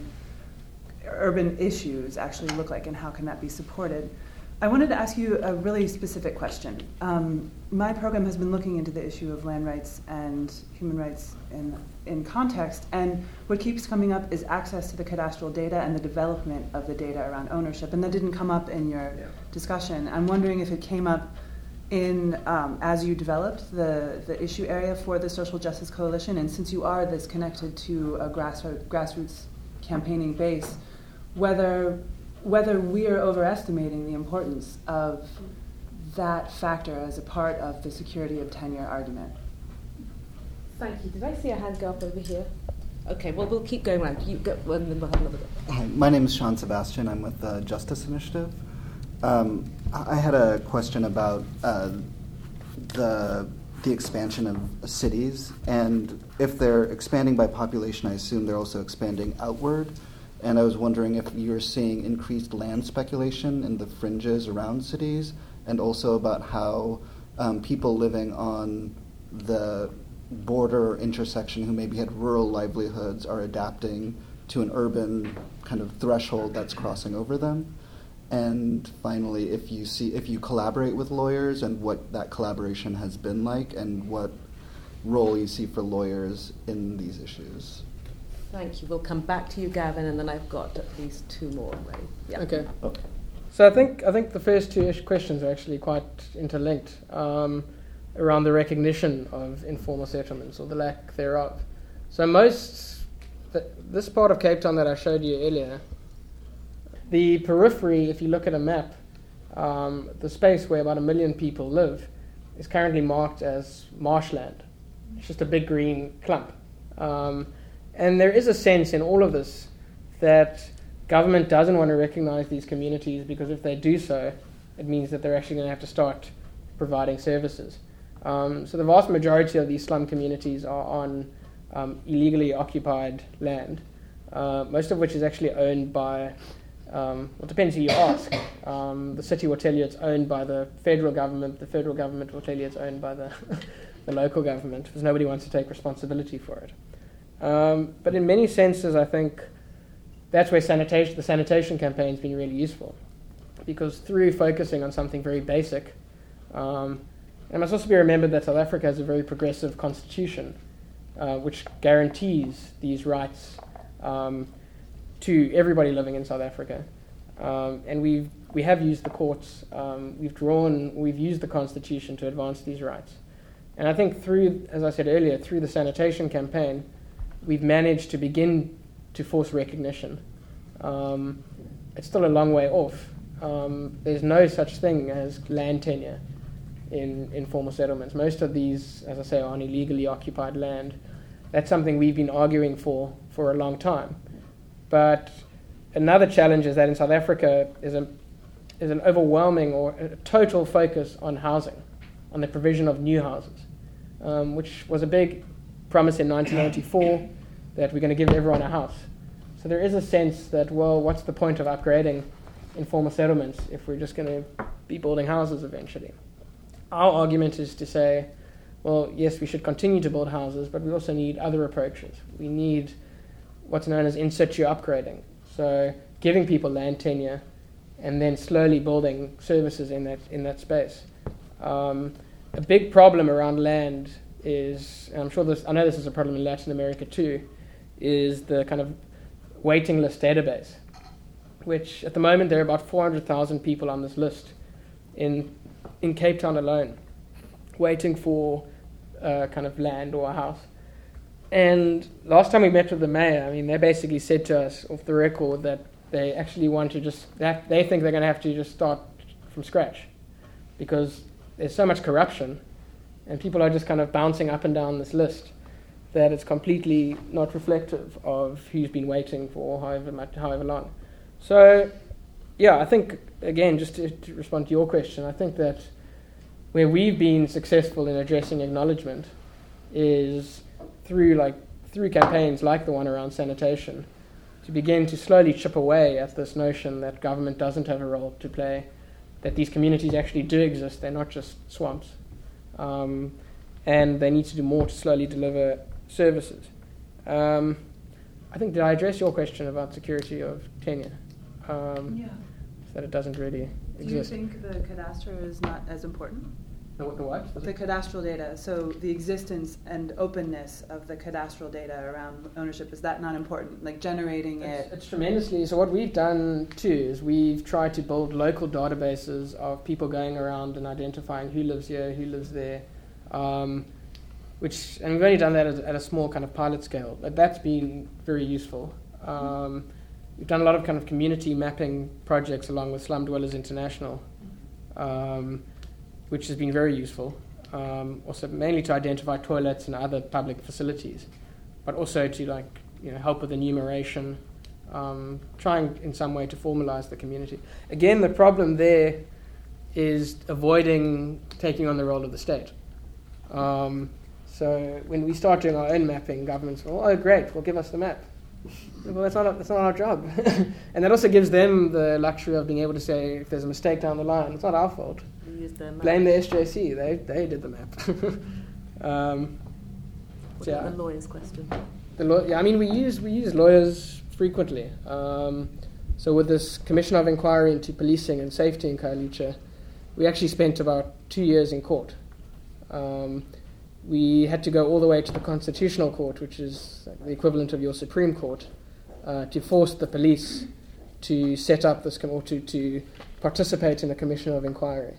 urban issues actually look like, and how can that be supported. I wanted to ask you a really specific question. My program has been looking into the issue of land rights and human rights in context, and what keeps coming up is access to the cadastral data and the development of the data around ownership, and that didn't come up in your discussion. I'm wondering if it came up as you developed the issue area for the Social Justice Coalition, and since you are this connected to a grassroots campaigning base, whether we are overestimating the importance of that factor as a part of the security of tenure argument. Thank you. Did I see a hand go up over here? Okay, well, we'll keep going around. You go, and then we'll have another go. Hi, my name is Sean Sebastian. I'm with the Justice Initiative. I had a question about the expansion of cities, and if they're expanding by population, I assume they're also expanding outward. And I was wondering if you're seeing increased land speculation in the fringes around cities, and also about how people living on the border or intersection who maybe had rural livelihoods are adapting to an urban kind of threshold that's crossing over them. And finally, if you collaborate with lawyers, and what that collaboration has been like, and what role you see for lawyers in these issues. Thank you. We'll come back to you, Gavin, and then I've got at least 2 more. Right? Yeah. Okay. So I think the first 2 questions are actually quite interlinked around the recognition of informal settlements, or the lack thereof. So this part of Cape Town that I showed you earlier, the periphery, if you look at a map, the space where about 1 million people live is currently marked as marshland. It's just a big green clump. And there is a sense in all of this that government doesn't want to recognize these communities, because if they do so, it means that they're actually going to have to start providing services. So the vast majority of these slum communities are on illegally occupied land, most of which is actually owned by, well, it depends who you ask. The city will tell you it's owned by the federal government will tell you it's owned by the, the local government, because nobody wants to take responsibility for it. But in many senses, I think that's where the sanitation campaign's been really useful, because through focusing on something very basic, and it must also be remembered that South Africa has a very progressive constitution, which guarantees these rights to everybody living in South Africa. And we have used the courts, we've used the constitution to advance these rights. And I think through, as I said earlier, through the sanitation campaign, we've managed to begin to force recognition. It's still a long way off. There's no such thing as land tenure in informal settlements. Most of these, as I say, are on illegally occupied land. That's something we've been arguing for a long time. But another challenge is that in South Africa is an overwhelming or a total focus on housing, on the provision of new houses, which was a big promise in 1994 that we're going to give everyone a house. So there is a sense that, well, what's the point of upgrading informal settlements if we're just going to be building houses eventually? Our argument is to say, well, yes, we should continue to build houses, but we also need other approaches. We need what's known as in situ upgrading, so giving people land tenure and then slowly building services in that space. A big problem around land is, and I know this is a problem in Latin America too, is the kind of waiting list database, which at the moment there are about 400,000 people on this list in Cape Town alone, waiting for kind of land or a house. And last time we met with the mayor, I mean, they basically said to us off the record that they actually want to they think they're going to have to just start from scratch, because there's so much corruption and people are just kind of bouncing up and down this list that it's completely not reflective of who's been waiting for however long. So, yeah, I think, again, just to respond to your question, I think that where we've been successful in addressing acknowledgement is through campaigns like the one around sanitation, to begin to slowly chip away at this notion that government doesn't have a role to play, that these communities actually do exist, they're not just swamps, and they need to do more to slowly deliver services. I think, did I address your question about security of tenure? Yeah. That it doesn't really exist. Do you think the cadastro is not as important? The what? The cadastral data. So the existence and openness of the cadastral data around ownership, is that not important? Like generating It's tremendously. So what we've done too is we've tried to build local databases of people going around and identifying who lives here, who lives there, and we've only done that at a small kind of pilot scale, but that's been very useful. We've done a lot of kind of community mapping projects along with Slum Dwellers International, which has been very useful. Also mainly to identify toilets and other public facilities, but also to help with enumeration, trying in some way to formalize the community. Again, the problem there is avoiding taking on the role of the state. So when we start doing our own mapping, governments go, oh great, well give us the map. Well, that's not our job. And that also gives them the luxury of being able to say, if there's a mistake down the line, it's not our fault. Blame the SJC, they did the map. The lawyer's question. We use lawyers frequently. So with this Commission of Inquiry into Policing and Safety in Khayelitsha, we actually spent about 2 years in court. We had to go all the way to the Constitutional Court, which is the equivalent of your Supreme Court, to force the police to set up this, or to participate in the Commission of Inquiry.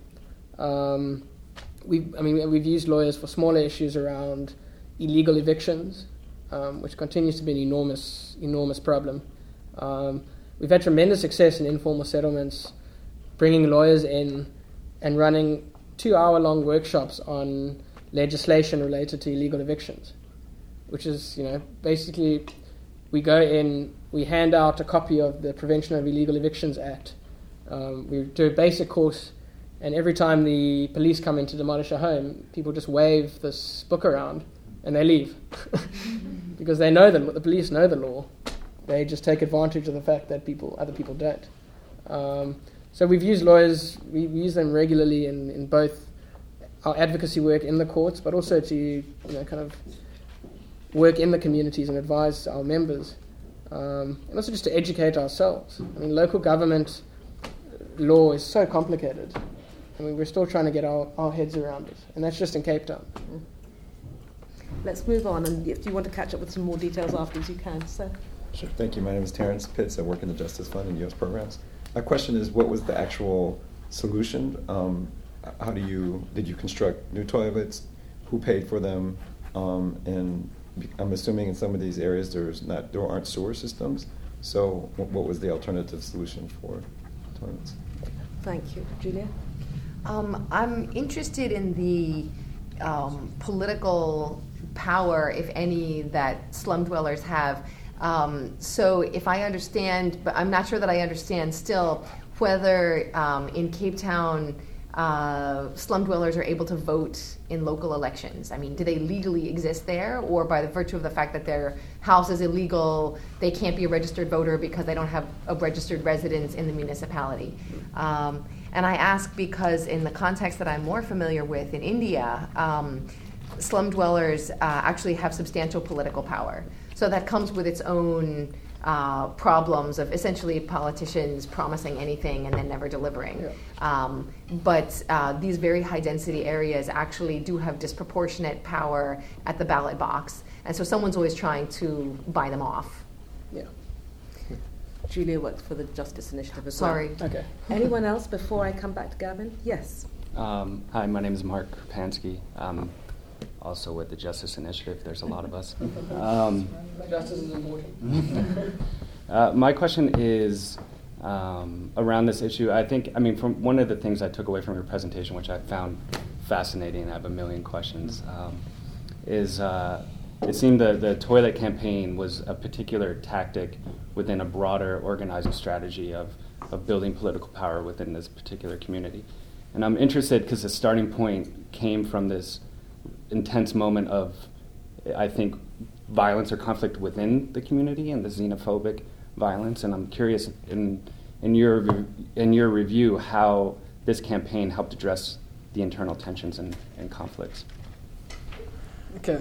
We've used lawyers for smaller issues around illegal evictions, which continues to be an enormous problem. We've had tremendous success in informal settlements, bringing lawyers in and running 2-hour-long workshops on legislation related to illegal evictions, which is, basically we go in, we hand out a copy of the Prevention of Illegal Evictions Act. We do a basic course, and every time the police come in to demolish a home, people just wave this book around and they leave because they know the police know the law. They just take advantage of the fact that other people don't. So we've used lawyers, we use them regularly in both our advocacy work in the courts, but also to kind of work in the communities and advise our members, and also just to educate ourselves. I mean, local government law is so complicated. I mean, we're still trying to get our heads around it, and that's just in Cape Town. Let's move on, and if you want to catch up with some more details afterwards, you can. So. Sure, thank you. My name is Terrence Pitts. I work in the Justice Fund and U.S. programs. My question is, what was the actual solution? Did you construct new toilets? Who paid for them? And I'm assuming in some of these areas there aren't sewer systems. So what was the alternative solution for toilets? Thank you. Julia? I'm interested in the political power, if any, that slum dwellers have. So if I understand, but I'm not sure that I understand still, whether in Cape Town slum dwellers are able to vote in local elections. I mean, do they legally exist there, or by the virtue of the fact that their house is illegal, they can't be a registered voter because they don't have a registered residence in the municipality? And I ask because in the context that I'm more familiar with in India, slum dwellers actually have substantial political power. So that comes with its own problems of essentially politicians promising anything and then never delivering. Yeah. But these very high-density areas actually do have disproportionate power at the ballot box. And so someone's always trying to buy them off. Yeah. Julia works for the Justice Initiative as well. Sorry. Okay. Anyone else before I come back to Gavin? Yes. Hi, my name is Mark Pansky. Also with the Justice Initiative. There's a lot of us. Justice is important. My question is around this issue. From one of the things I took away from your presentation, which I found fascinating, I have a million questions, is it seemed the toilet campaign was a particular tactic within a broader organizing strategy of building political power within this particular community. And I'm interested because the starting point came from this intense moment of, I think, violence or conflict within the community and the xenophobic violence. And I'm curious, in your review, how this campaign helped address the internal tensions and conflicts. Okay.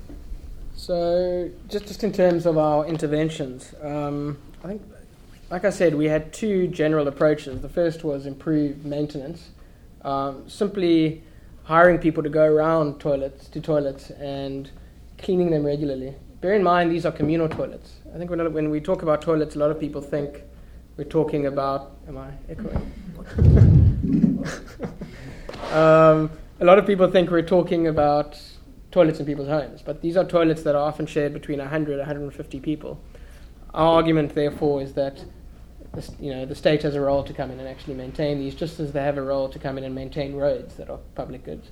So just in terms of our interventions, I think, like I said, we had two general approaches. The first was improved maintenance, simply hiring people to go around to toilets and cleaning them regularly. Bear in mind, these are communal toilets. I think when we talk about toilets, a lot of people think we're talking about... Am I echoing? A lot of people think we're talking about toilets in people's homes, but these are toilets that are often shared between 100 150 people. Our argument, therefore, is that the state has a role to come in and actually maintain these, just as they have a role to come in and maintain roads that are public goods.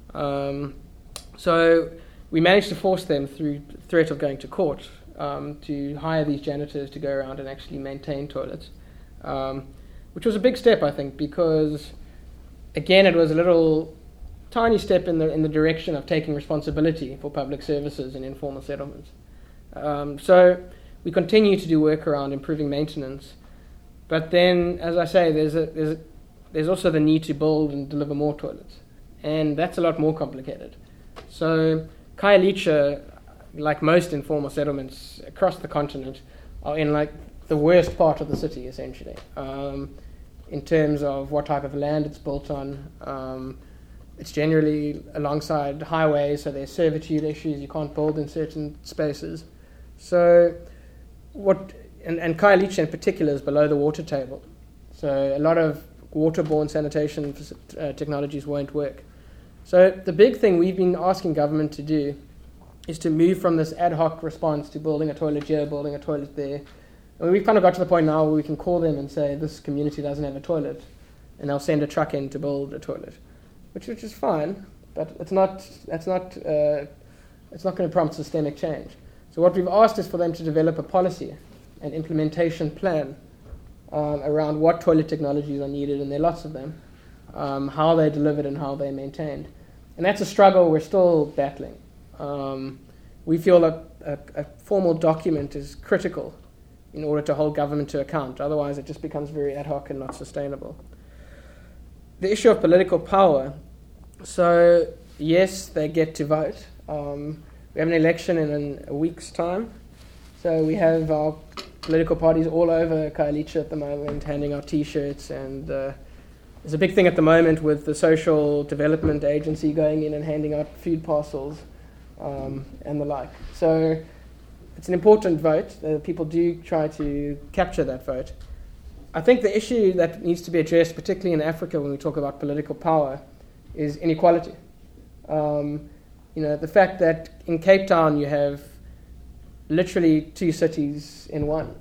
So we managed to force them, through threat of going to court, to hire these janitors to go around and actually maintain toilets, which was a big step, I think, because, again, it was a little tiny step in the direction of taking responsibility for public services in informal settlements. So we continue to do work around improving maintenance. But then, as I say, there's also the need to build and deliver more toilets. And that's a lot more complicated. So Khayelitsha, like most informal settlements across the continent, are in the worst part of the city, essentially, in terms of what type of land it's built on. It's generally alongside highways, so there's servitude issues. You can't build in certain spaces. So And Khayelitsha in particular is below the water table. So a lot of waterborne sanitation technologies won't work. So the big thing we've been asking government to do is to move from this ad hoc response to building a toilet here, building a toilet there. And we've kind of got to the point now where we can call them and say, this community doesn't have a toilet, and they'll send a truck in to build a toilet, which is fine, but that's not It's not going to prompt systemic change. So what we've asked is for them to develop a policy, an implementation plan around what toilet technologies are needed, and there are lots of them, how they're delivered and how they're maintained. And that's a struggle we're still battling. We feel that a formal document is critical in order to hold government to account. Otherwise, it just becomes very ad hoc and not sustainable. The issue of political power. So, yes, they get to vote. We have an election in a week's time. So we have our political parties all over Khayelitsha at the moment handing out T-shirts, and there's a big thing at the moment with the Social Development Agency going in and handing out food parcels and the like. So it's an important vote. People do try to capture that vote. I think the issue that needs to be addressed, particularly in Africa when we talk about political power, is inequality. The fact that in Cape Town you have literally 2 cities in one,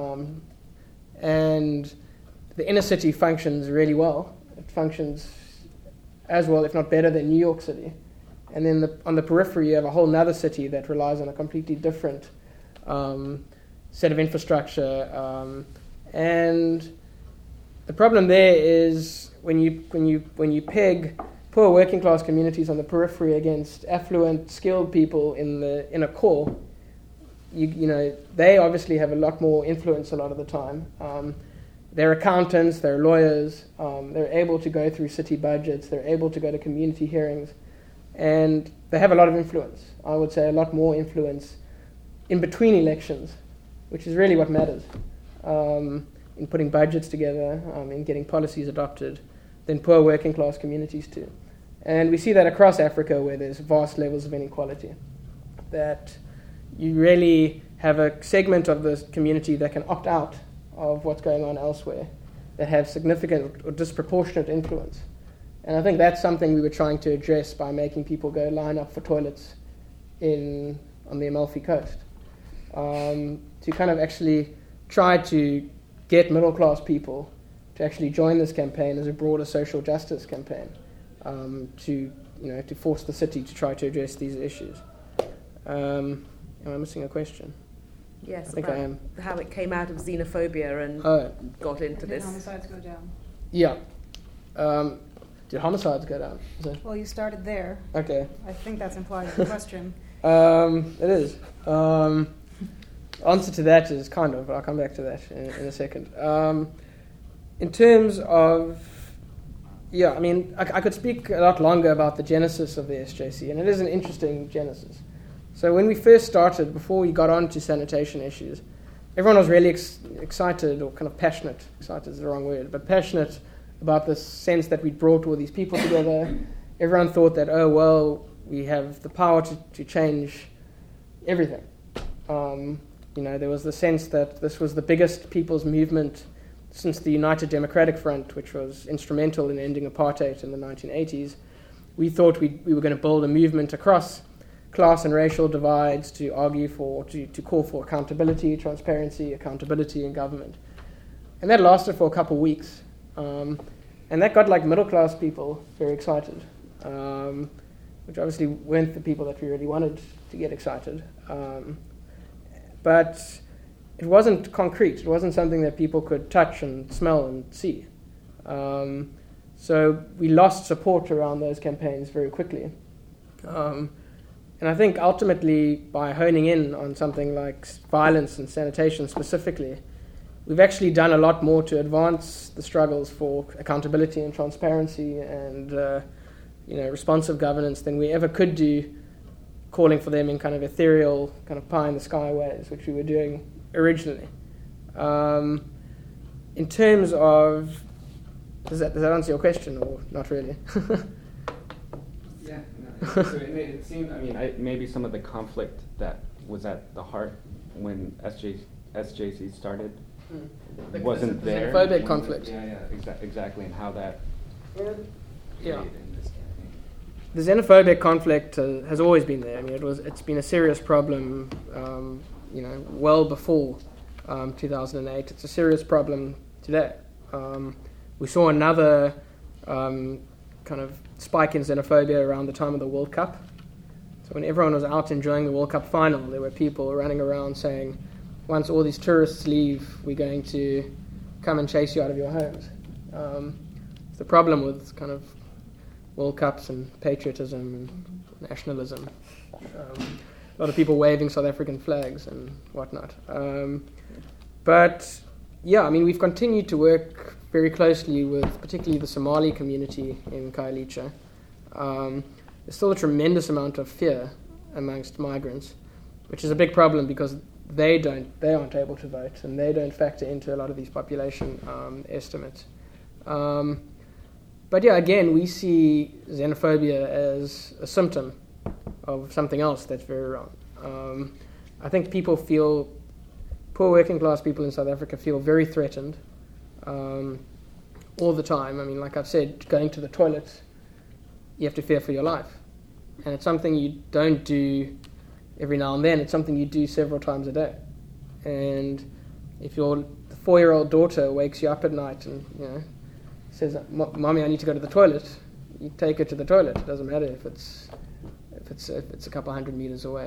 and the inner city functions really well. It functions as well, if not better, than New York City. And then on the periphery, you have a whole other city that relies on a completely different set of infrastructure. And the problem there is when you peg poor working class communities on the periphery against affluent, skilled people in the inner core, they obviously have a lot more influence a lot of the time. They're accountants, they're lawyers, they're able to go through city budgets, they're able to go to community hearings, and they have a lot of influence. I would say a lot more influence in between elections, which is really what matters in putting budgets together, in getting policies adopted, than poor working class communities too. And we see that across Africa where there's vast levels of inequality, that you really have a segment of the community that can opt out of what's going on elsewhere, that have significant or disproportionate influence. And I think that's something we were trying to address by making people go line up for toilets on the Amalfi Coast, to kind of actually try to get middle-class people to actually join this campaign as a broader social justice campaign, to force the city to try to address these issues. Am I missing a question? Yes, I think I am. How it came out of xenophobia and got into this. Did homicides go down? Yeah. Did homicides go down? Well, you started there. Okay. I think that's implied in the question. It is. Answer to that is kind of. I'll come back to that in a second. In terms of, I could speak a lot longer about the genesis of the SJC, and it is an interesting genesis. So when we first started, before we got on to sanitation issues, everyone was really excited, or kind of passionate. Excited is the wrong word, but passionate about the sense that we'd brought all these people together. Everyone thought that, we have the power to change everything. There was the sense that this was the biggest people's movement since the United Democratic Front, which was instrumental in ending apartheid in the 1980s. We thought we were going to build a movement across class and racial divides to argue for, to call for accountability in government. And that lasted for a couple of weeks. And that got middle-class people very excited, which obviously weren't the people that we really wanted to get excited. But it wasn't concrete. It wasn't something that people could touch and smell and see. So we lost support around those campaigns very quickly. And I think ultimately, by honing in on something like violence and sanitation specifically, we've actually done a lot more to advance the struggles for accountability and transparency and responsive governance than we ever could do, calling for them in kind of ethereal, kind of pie-in-the-sky ways, which we were doing originally. In terms of, does that answer your question, or not really? Yeah. No. So it seemed, maybe some of the conflict that was at the heart when SJC started wasn't there. Xenophobic conflict. Exactly, and how that. Yeah. The xenophobic conflict has always been there. It's been a serious problem, well before 2008. It's a serious problem today. We saw another kind of spike in xenophobia around the time of the World Cup. So So when everyone was out enjoying the World Cup final, there were people running around saying, once all these tourists leave, we're going to come and chase you out of your homes. It's the problem with kind of World Cups and patriotism and nationalism. A lot of people waving South African flags and whatnot. But yeah, I mean, we've continued to work very closely with particularly the Somali community in Khayelitsha. There's still a tremendous amount of fear amongst migrants, which is a big problem because they aren't able to vote and they don't factor into a lot of these population estimates. But yeah, again, we see xenophobia as a symptom of something else that's very wrong. I think poor working class people in South Africa feel very threatened all the time. I mean, like I've said, going to the toilet, you have to fear for your life. And it's something you don't do every now and then. It's something you do several times a day. And if your 4-year-old daughter wakes you up at night and says, "Mommy, I need to go to the toilet," you take her to the toilet. It doesn't matter if it's a couple hundred meters away.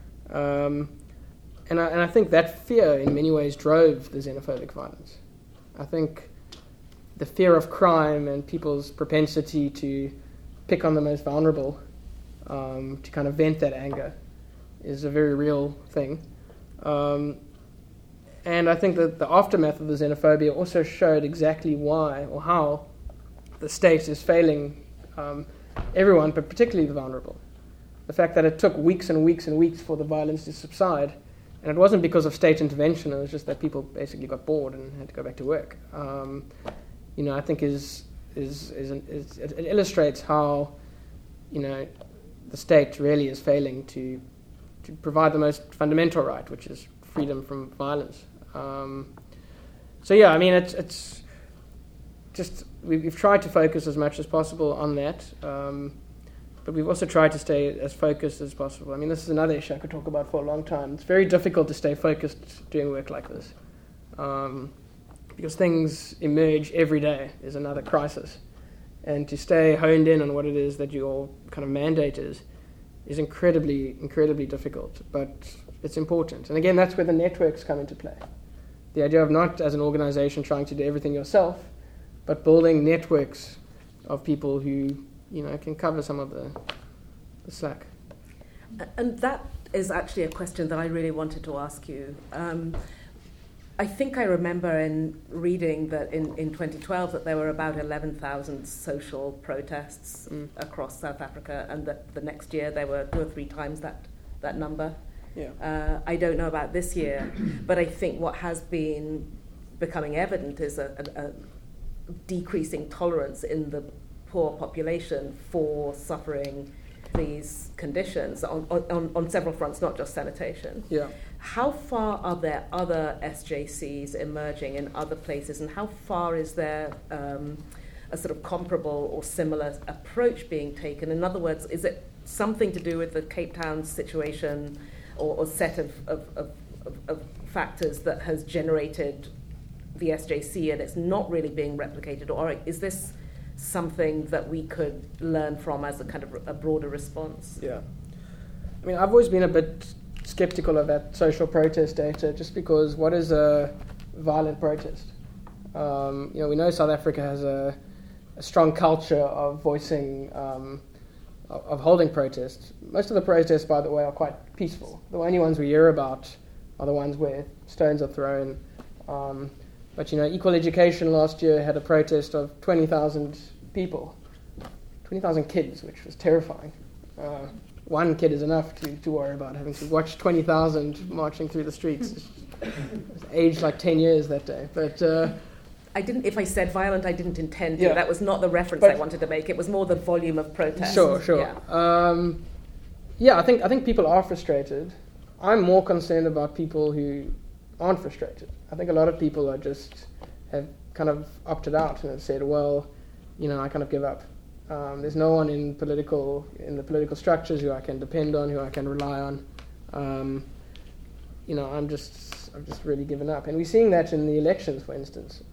And I think that fear in many ways drove the xenophobic violence. I think the fear of crime and people's propensity to pick on the most vulnerable, to kind of vent that anger, is a very real thing. And I think that the aftermath of the xenophobia also showed exactly why or how the state is failing everyone, but particularly the vulnerable. The fact that it took weeks and weeks and weeks for the violence to subside, and it wasn't because of state intervention, it was just that people basically got bored and had to go back to work. I think it illustrates how, the state really is failing to provide the most fundamental right, which is freedom from violence. It's just we've tried to focus as much as possible on that, but we've also tried to stay as focused as possible. I mean, this is another issue I could talk about for a long time. It's very difficult to stay focused doing work like this, because things emerge every day. There's another crisis. And to stay honed in on what it is that your kind of mandate is incredibly, incredibly difficult. But it's important. And again, that's where the networks come into play. The idea of not as an organization trying to do everything yourself, but building networks of people who, can cover some of the slack. And that is actually a question that I really wanted to ask you. I think I remember in reading that in 2012 that there were about 11,000 social protests across South Africa, and that the next year there were 2 or 3 times that number. Yeah. I don't know about this year, but I think what has been becoming evident is a decreasing tolerance in the poor population for suffering these conditions on several fronts, not just sanitation. Yeah. How far are there other SJCs emerging in other places, and how far is there a sort of comparable or similar approach being taken? In other words, is it something to do with the Cape Town situation or set of factors that has generated the SJC and it's not really being replicated, or is this something that we could learn from as a kind of a broader response? Yeah. I mean, I've always been a bit skeptical of that social protest data, just because what is a violent protest? We know South Africa has a strong culture of voicing, of holding protests. Most of the protests, by the way, are quite peaceful. The only ones we hear about are the ones where stones are thrown. But Equal Education last year had a protest of 20,000 people, 20,000 kids, which was terrifying. One kid is enough to worry about, having to watch 20,000 marching through the streets. Aged like 10 years that day. But if I said violent, I didn't intend to. Yeah. That was not the reference I wanted to make. It was more the volume of protests. Sure. Yeah. I think people are frustrated. I'm more concerned about people who aren't frustrated. I think a lot of people have kind of opted out and have said, well, I kind of give up. There's no one in the political structures who I can depend on, who I can rely on. I've just really given up. And we're seeing that in the elections, for instance.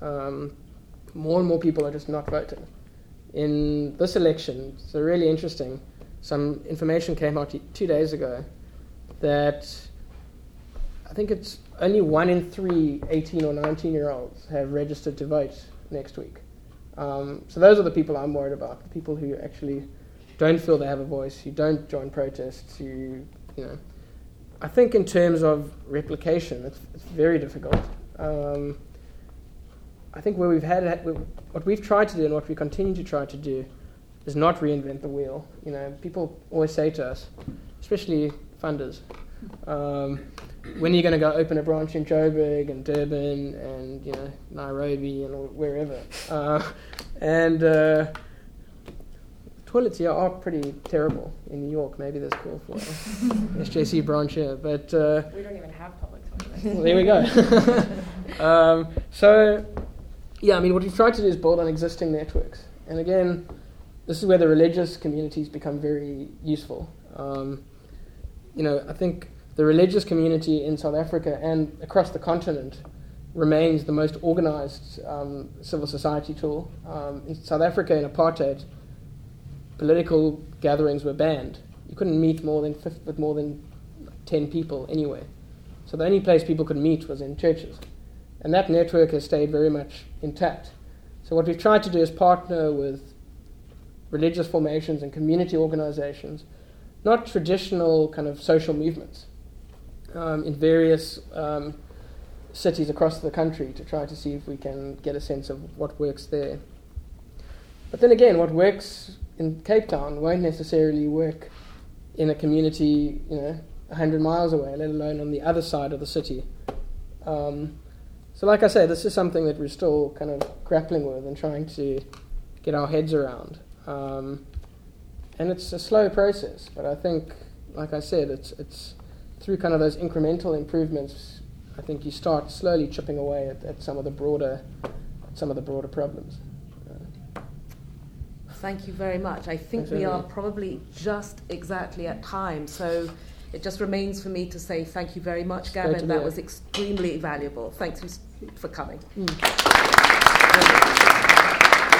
More and more people are just not voting. In this election, it's really interesting. some information came out 2 days ago that I think it's only 1 in 3 18 or 19-year-olds have registered to vote next week. So those are the people I'm worried about, the people who actually don't feel they have a voice, who don't join protests, who, I think in terms of replication, it's very difficult. I think what we've tried to do and what we continue to try to do is not reinvent the wheel. People always say to us, especially funders, when are you going to go open a branch in Joburg and Durban and Nairobi and wherever? Toilets here are pretty terrible in New York. Maybe there's call for SJC branch here, but we don't even have public toilets. Well, there we go. What we've tried to do is build on existing networks, and again, this is where the religious communities become very useful. I think the religious community in South Africa and across the continent remains the most organized civil society tool. In South Africa, in apartheid, political gatherings were banned. You couldn't meet with more than 10 people anyway. So the only place people could meet was in churches. And that network has stayed very much intact. So what we've tried to do is partner with religious formations and community organizations, not traditional kind of social movements, in various cities across the country to try to see if we can get a sense of what works there. But then again, what works in Cape Town won't necessarily work in a community, 100 miles away, let alone on the other side of the city. So like I say, this is something that we're still kind of grappling with and trying to get our heads around. And it's a slow process, but I think, like I said, it's through kind of those incremental improvements, I think you start slowly chipping away at some of the broader problems. Thank you very much. I think we are probably just exactly at time, so it just remains for me to say thank you very much, Gavin. That was extremely valuable. Thanks for coming.